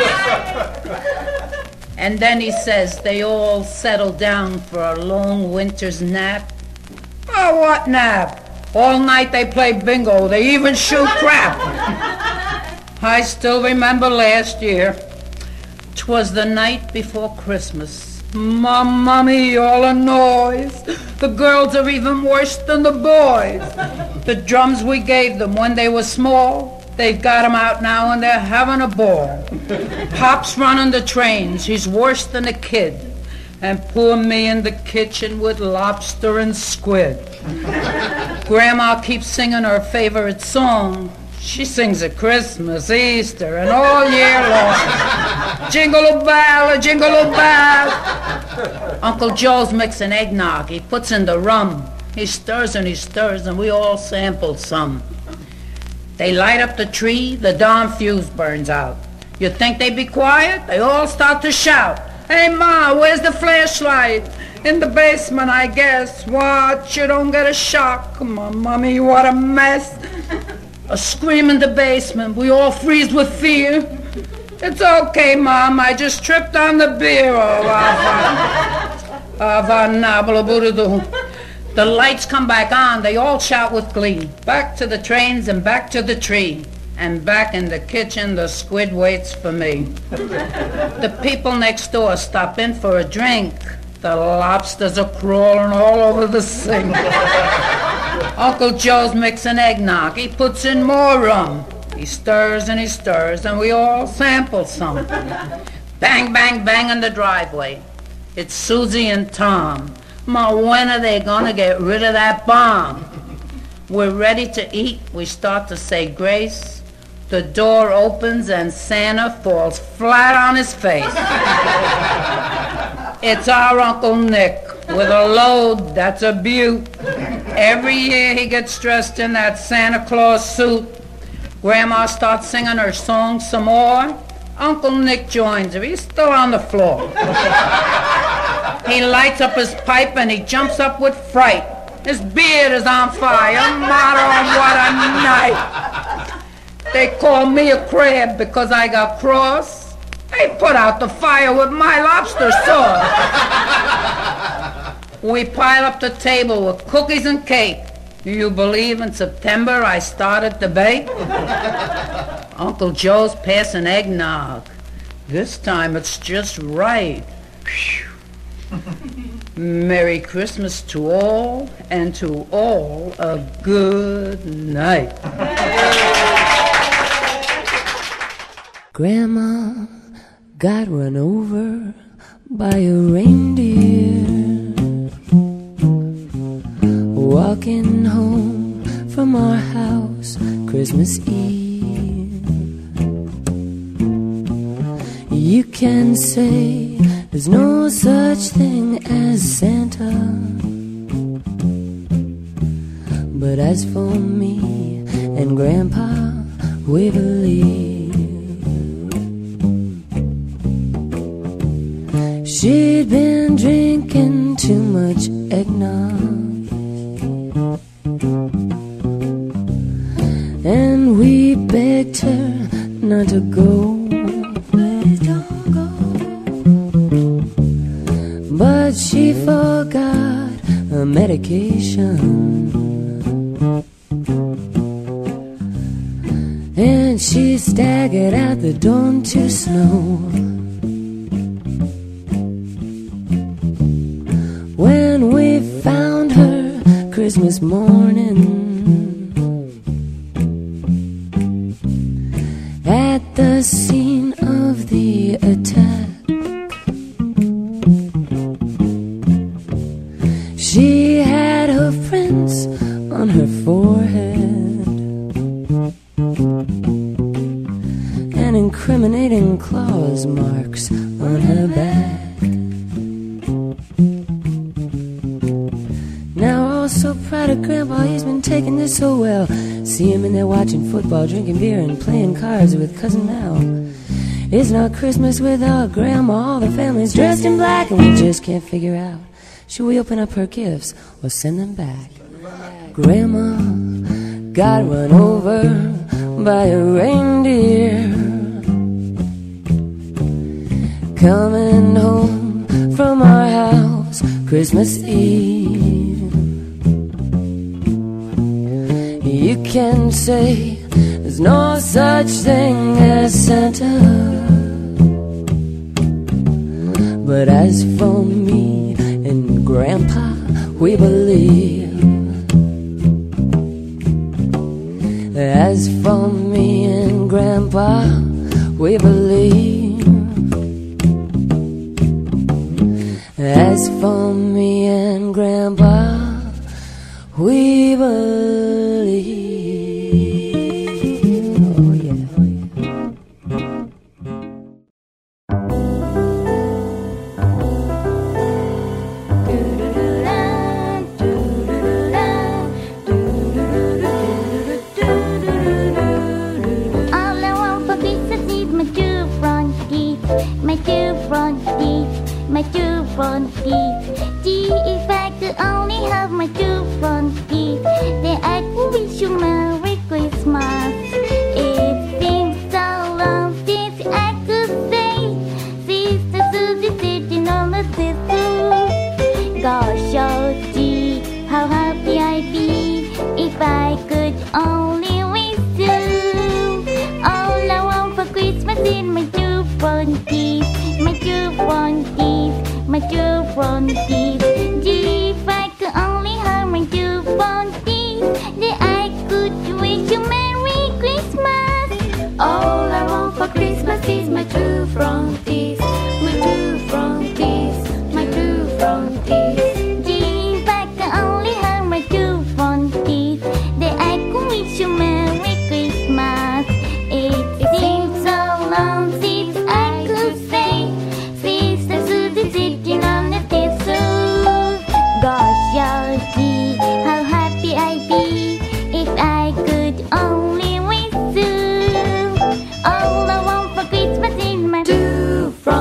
V: Vs? And then he says they all settle down for a long winter's nap. Oh, what nap? All night they play bingo. They even shoot crap. I still remember last year. 'Twas the night before Christmas. Mamma all the noise. The girls are even worse than the boys. The drums we gave them when they were small, they've got them out now and they're having a ball. Pop's running the trains. He's worse than a kid. And poor me in the kitchen with lobster and squid. Grandma keeps singing her favorite song. She sings at Christmas, Easter, and all year long. Jingle bell, jingle bell. Uncle Joe's mixing eggnog. He puts in the rum. He stirs and he stirs, and we all sample some. They light up the tree, the darn fuse burns out. You think they'd be quiet? They all start to shout. Hey, Ma, where's the flashlight? In the basement, I guess. Watch, you don't get a shock. Come on, Mommy, what a mess. A scream in the basement. We all freeze with fear. It's okay, Mom. I just tripped on the beer. Oh, the lights come back on. They all shout with glee. Back to the trains and back to the tree. And back in the kitchen, the squid waits for me. The people next door stop in for a drink. The lobsters are crawling all over the sink. Uncle Joe's mixing eggnog. He puts in more rum. He stirs and he stirs, and we all sample some. Bang, bang, bang in the driveway. It's Susie and Tom. Ma, when are they gonna get rid of that bomb? We're ready to eat. We start to say grace. The door opens and Santa falls flat on his face. It's our Uncle Nick with a load that's a beaut. Every year he gets dressed in that Santa Claus suit. Grandma starts singing her song some more. Uncle Nick joins her. He's still on the floor. He lights up his pipe and he jumps up with fright. His beard is on fire. Motto, what a night. They call me a crab because I got cross. They put out the fire with my lobster sauce. We pile up the table with cookies and cake. You believe in September I started the bake? Uncle Joe's passing eggnog. This time it's just right. Merry Christmas to all, and to all a good night.
B: Grandma got run over by a reindeer walking home from our house Christmas Eve. You can say there's no such thing as Santa, but as for me and Grandpa, we believe. She'd been drinking too much eggnog, and we begged her not to go. Please don't go. But she forgot her medication, and she staggered out the door into snow. When we found her Christmas morning at the scene of the attack, she had her friends on her forehead and incriminating claws marks on her back. So proud of Grandpa, he's been taking this so well. See him in there watching football, drinking beer, and playing cards with Cousin Mel. It's not Christmas without Grandma. All the family's dressed in black, and we just can't figure out, should we open up her gifts or send them back? Grandma got run over by a reindeer coming home from our house Christmas Eve. You can say there's no such thing as Santa, but as for me and Grandpa, we believe. As for me and Grandpa, we believe. As for me and Grandpa, we believe. Oh yeah.
M: All I want for Christmas is my two front teeth, my two front teeth, my two front teeth. Gee, if I could only have my two front teeth, then I could wish you Merry Christmas. It seems so long since I could say Sister Susie sitting on the thistle. Gosh, oh gee, how happy I'd be if I could only wish you. All I want for Christmas is my two front teeth, my two front teeth, my two front teeth. Gee, if I could only have my two front teeth, then I could wish you Merry Christmas. All I want for Christmas is my two front teeth, my two front teeth, my two front teeth. Gee, if I could only have my two front teeth, then I could wish you Merry Christmas. It seems so long since I could say Sister Susie sitting on the thistle. Gosh, oh gee, how happy I'd be if I could only wish you. All I want for Christmas is my two front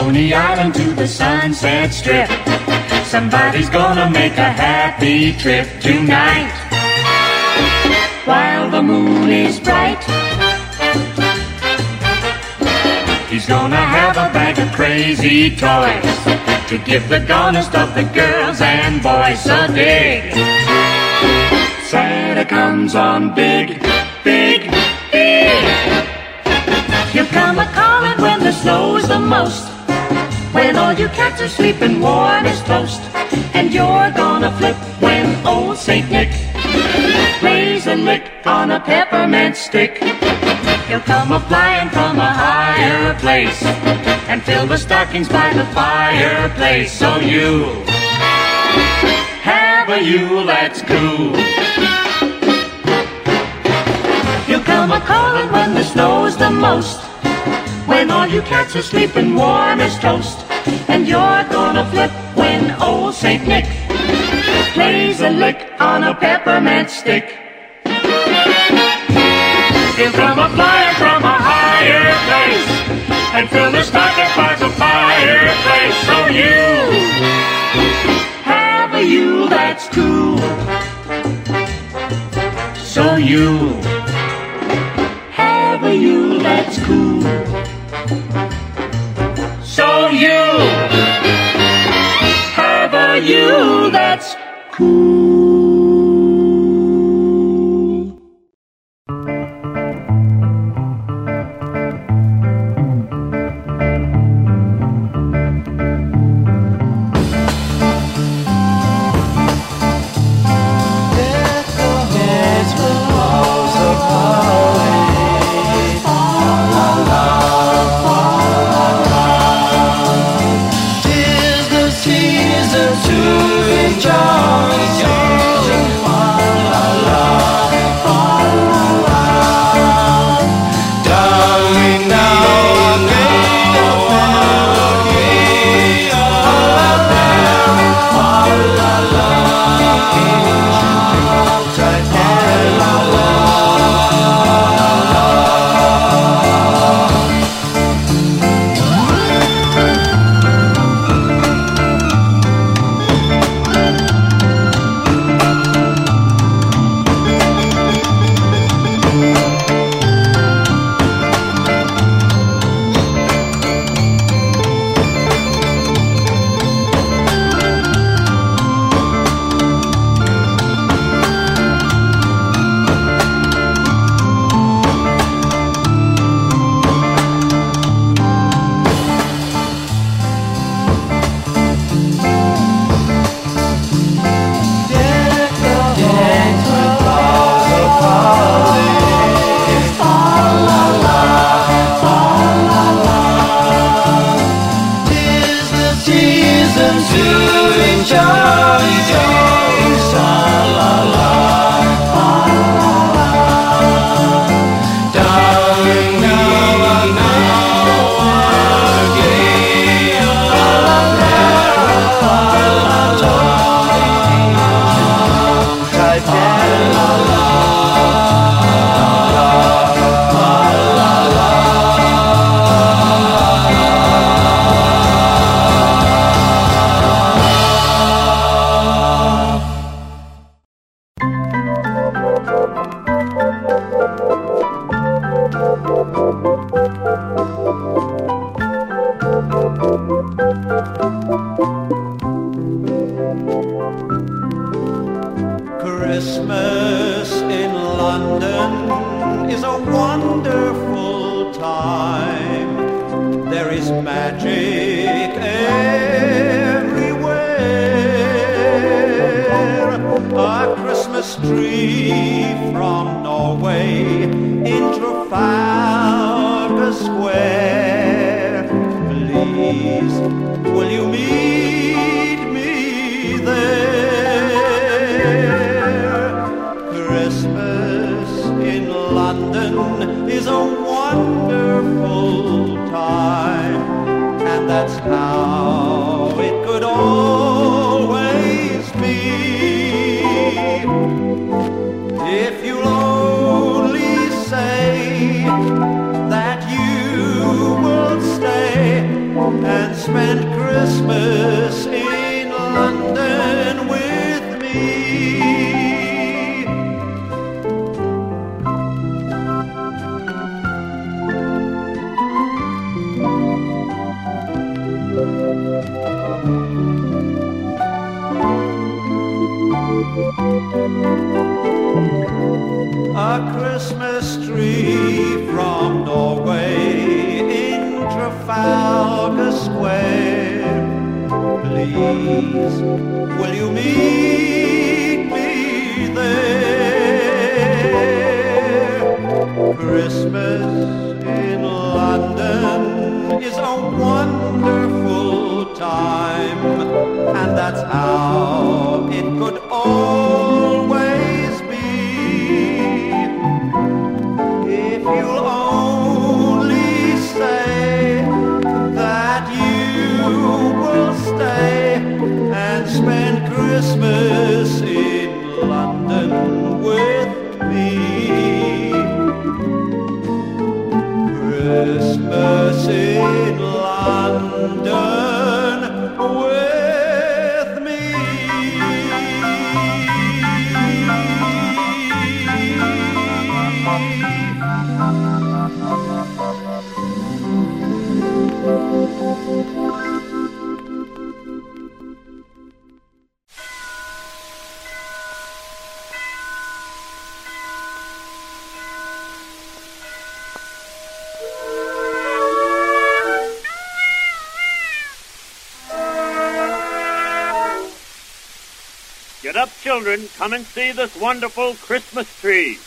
C: Coney Island to the Sunset Strip. Somebody's gonna make a happy trip tonight. While the moon is bright, he's gonna have a bag of crazy toys to give the gonest of the girls and boys. So dig, Santa comes on big, big, big. He'll come a-calling when the snow's the most, when all you cats are sleeping warm as toast. And you're gonna flip when old Saint Nick plays a lick on a peppermint stick. He'll come a-flying from a higher place and fill the stockings by the fireplace. So you'll have a Yule that's cool. He'll come a-calling when the snow's the most, when all you cats are sleeping warm as toast. And you're gonna flip when old Saint Nick plays a lick on a peppermint stick. He'll come a-flying from a higher place and fill the stockings by the fireplace. So you have a Yule that's cool. So you have a Yule that's cool. So you have a Yule that's cool.
T: Christmas in London is a wonderful time. There is magic everywhere. A Christmas tree from Norway in Trafalgar Square. Please, will you meet me there? Christmas in London is a wonderful time, and that's how it could always be. If you'll only say that you will stay
Q: and spend Christmas in London with me. A Christmas tree from Norway in Trafalgar Square. Please, will you meet me there? Christmas in London is a wonderful time, and that's how it could always be. If you'll only say that you will stay and spend Christmas in London with me. Christmas in London with me.
A: Get up, children. Come and see this wonderful Christmas tree.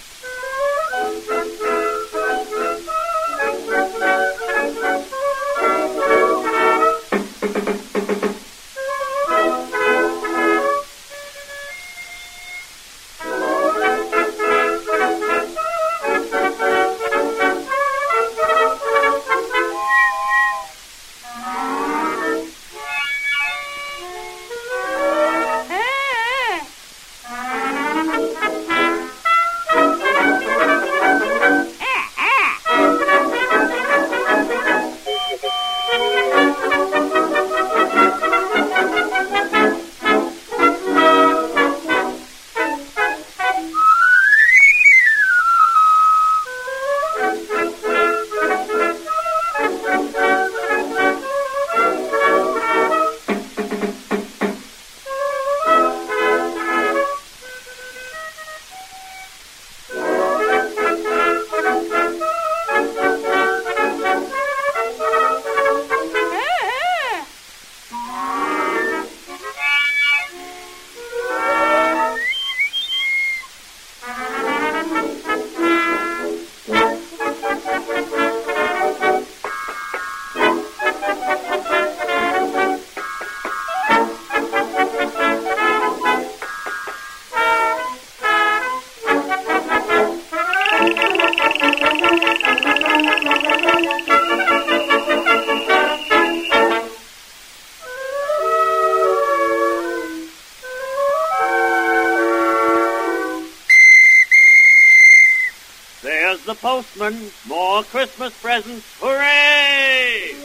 A: There's the postman. More Christmas presents. Hooray!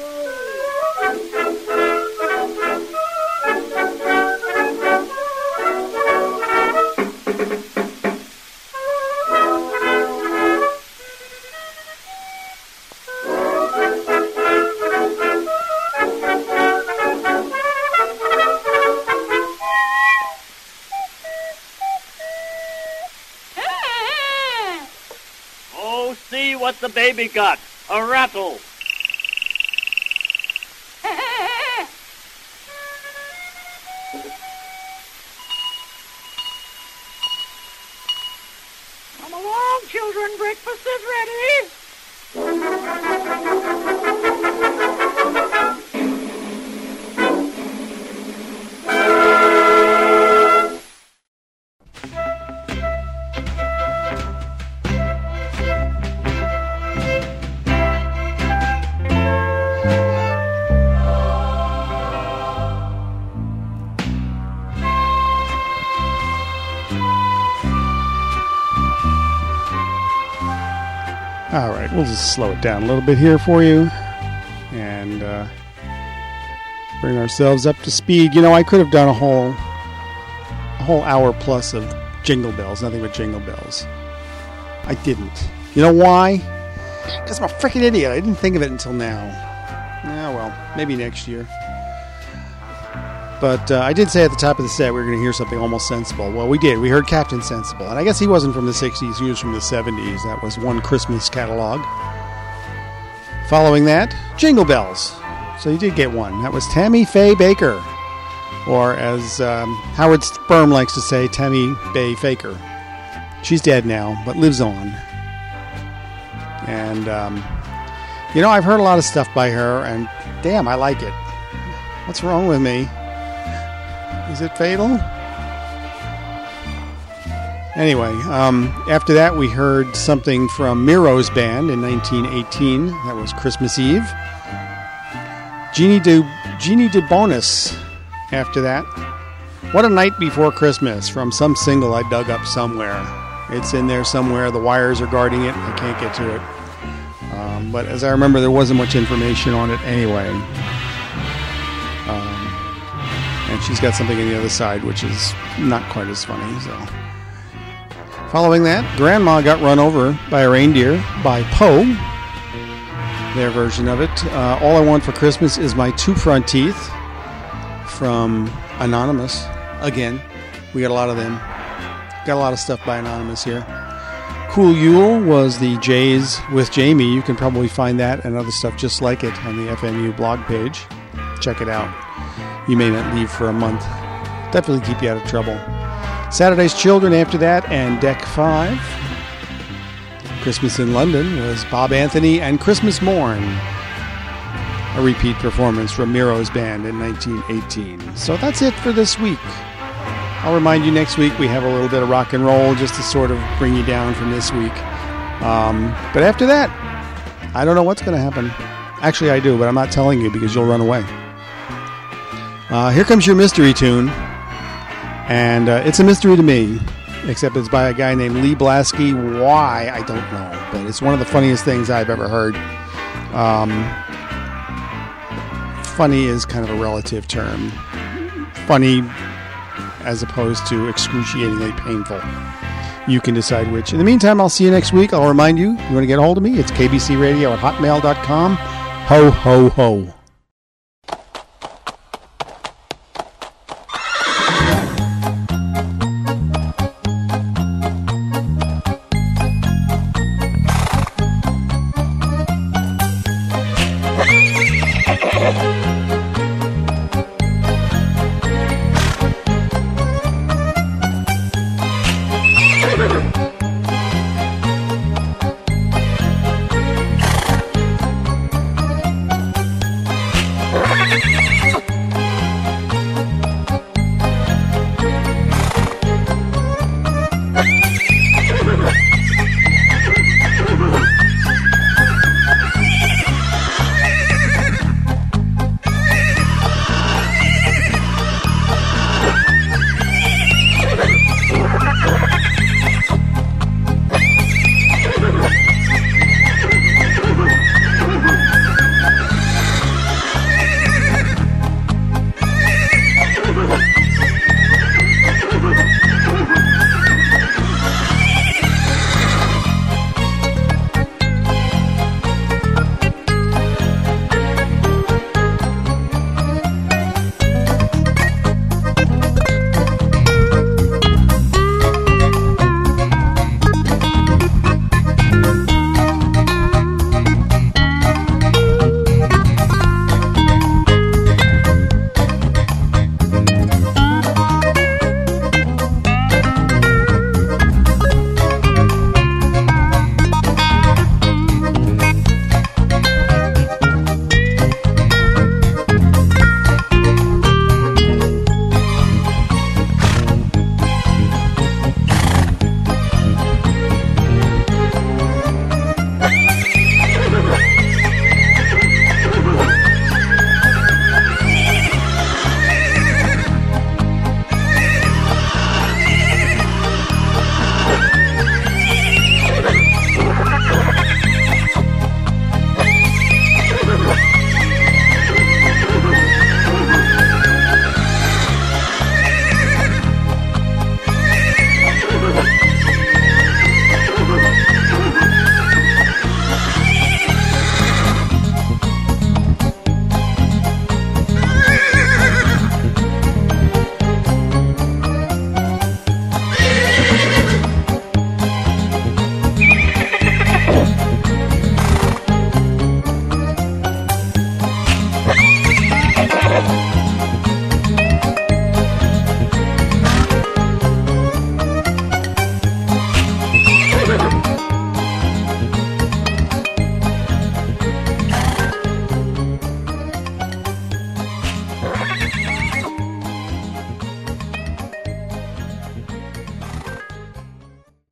A: Oh, see what the baby got. A rattle.
C: Come along, children. Breakfast is ready.
G: All right, we'll just slow it down a little bit here for you. and uh, bring ourselves up to speed. You know, I could have done a whole, a whole hour plus of Jingle Bells, nothing but Jingle Bells. I didn't. You know why? Because I'm a freaking idiot. I didn't think of it until now. Yeah, well, maybe next year. But uh, I did say at the top of the set we were going to hear something almost sensible. Well, we did. We heard Captain Sensible. And I guess he wasn't from the sixties. He was from the seventies. That was One Christmas Catalog. Following that, Jingle Bells. So you did get one. That was Tammy Faye Baker. Or as um, Howard Sperm likes to say, Tammy Faye Faker. She's dead now, but lives on. And, um, you know, I've heard a lot of stuff by her, and damn, I like it. What's wrong with me? Is it fatal? Anyway, um, after that we heard something from Miro's band in nineteen eighteen. That was Christmas Eve. Jeannie de, Jeannie de Bonus after that. What a Night Before Christmas from some single I dug up somewhere. It's in there somewhere. The wires are guarding it. I can't get to it. Um, but as I remember, there wasn't much information on it anyway. Um, and she's got something on the other side, which is not quite as funny. So, following that, Grandma Got Run Over by a Reindeer by Poe. Their version of it. Uh, All I Want for Christmas Is My Two Front Teeth from Anonymous. Again, we got a lot of them. Got a lot of stuff by Anonymous here. Cool Yule was the Jays with Jamie. You can probably find that and other stuff just like it on the F M U blog page. Check it out. You may not leave for a month. Definitely keep you out of trouble. Saturday's Children after that, and Deck five. Christmas in London was Bob Anthony and Christmas Morn. A repeat performance from Miro's band in nineteen eighteen. So that's it for this week. I'll remind you next week we have a little bit of rock and roll just to sort of bring you down from this week. Um, but after that, I don't know what's going to happen. Actually, I do, but I'm not telling you because you'll run away. Uh, here comes your mystery tune. And uh, it's a mystery to me, except it's by a guy named Lee Blasky. Why, I don't know. But it's one of the funniest things I've ever heard. Um, funny is kind of a relative term. Funny as opposed to excruciatingly painful. You can decide which. In the meantime, I'll see you next week. I'll remind you, you want to get a hold of me, it's k b c radio at hotmail dot com. Ho, ho, ho.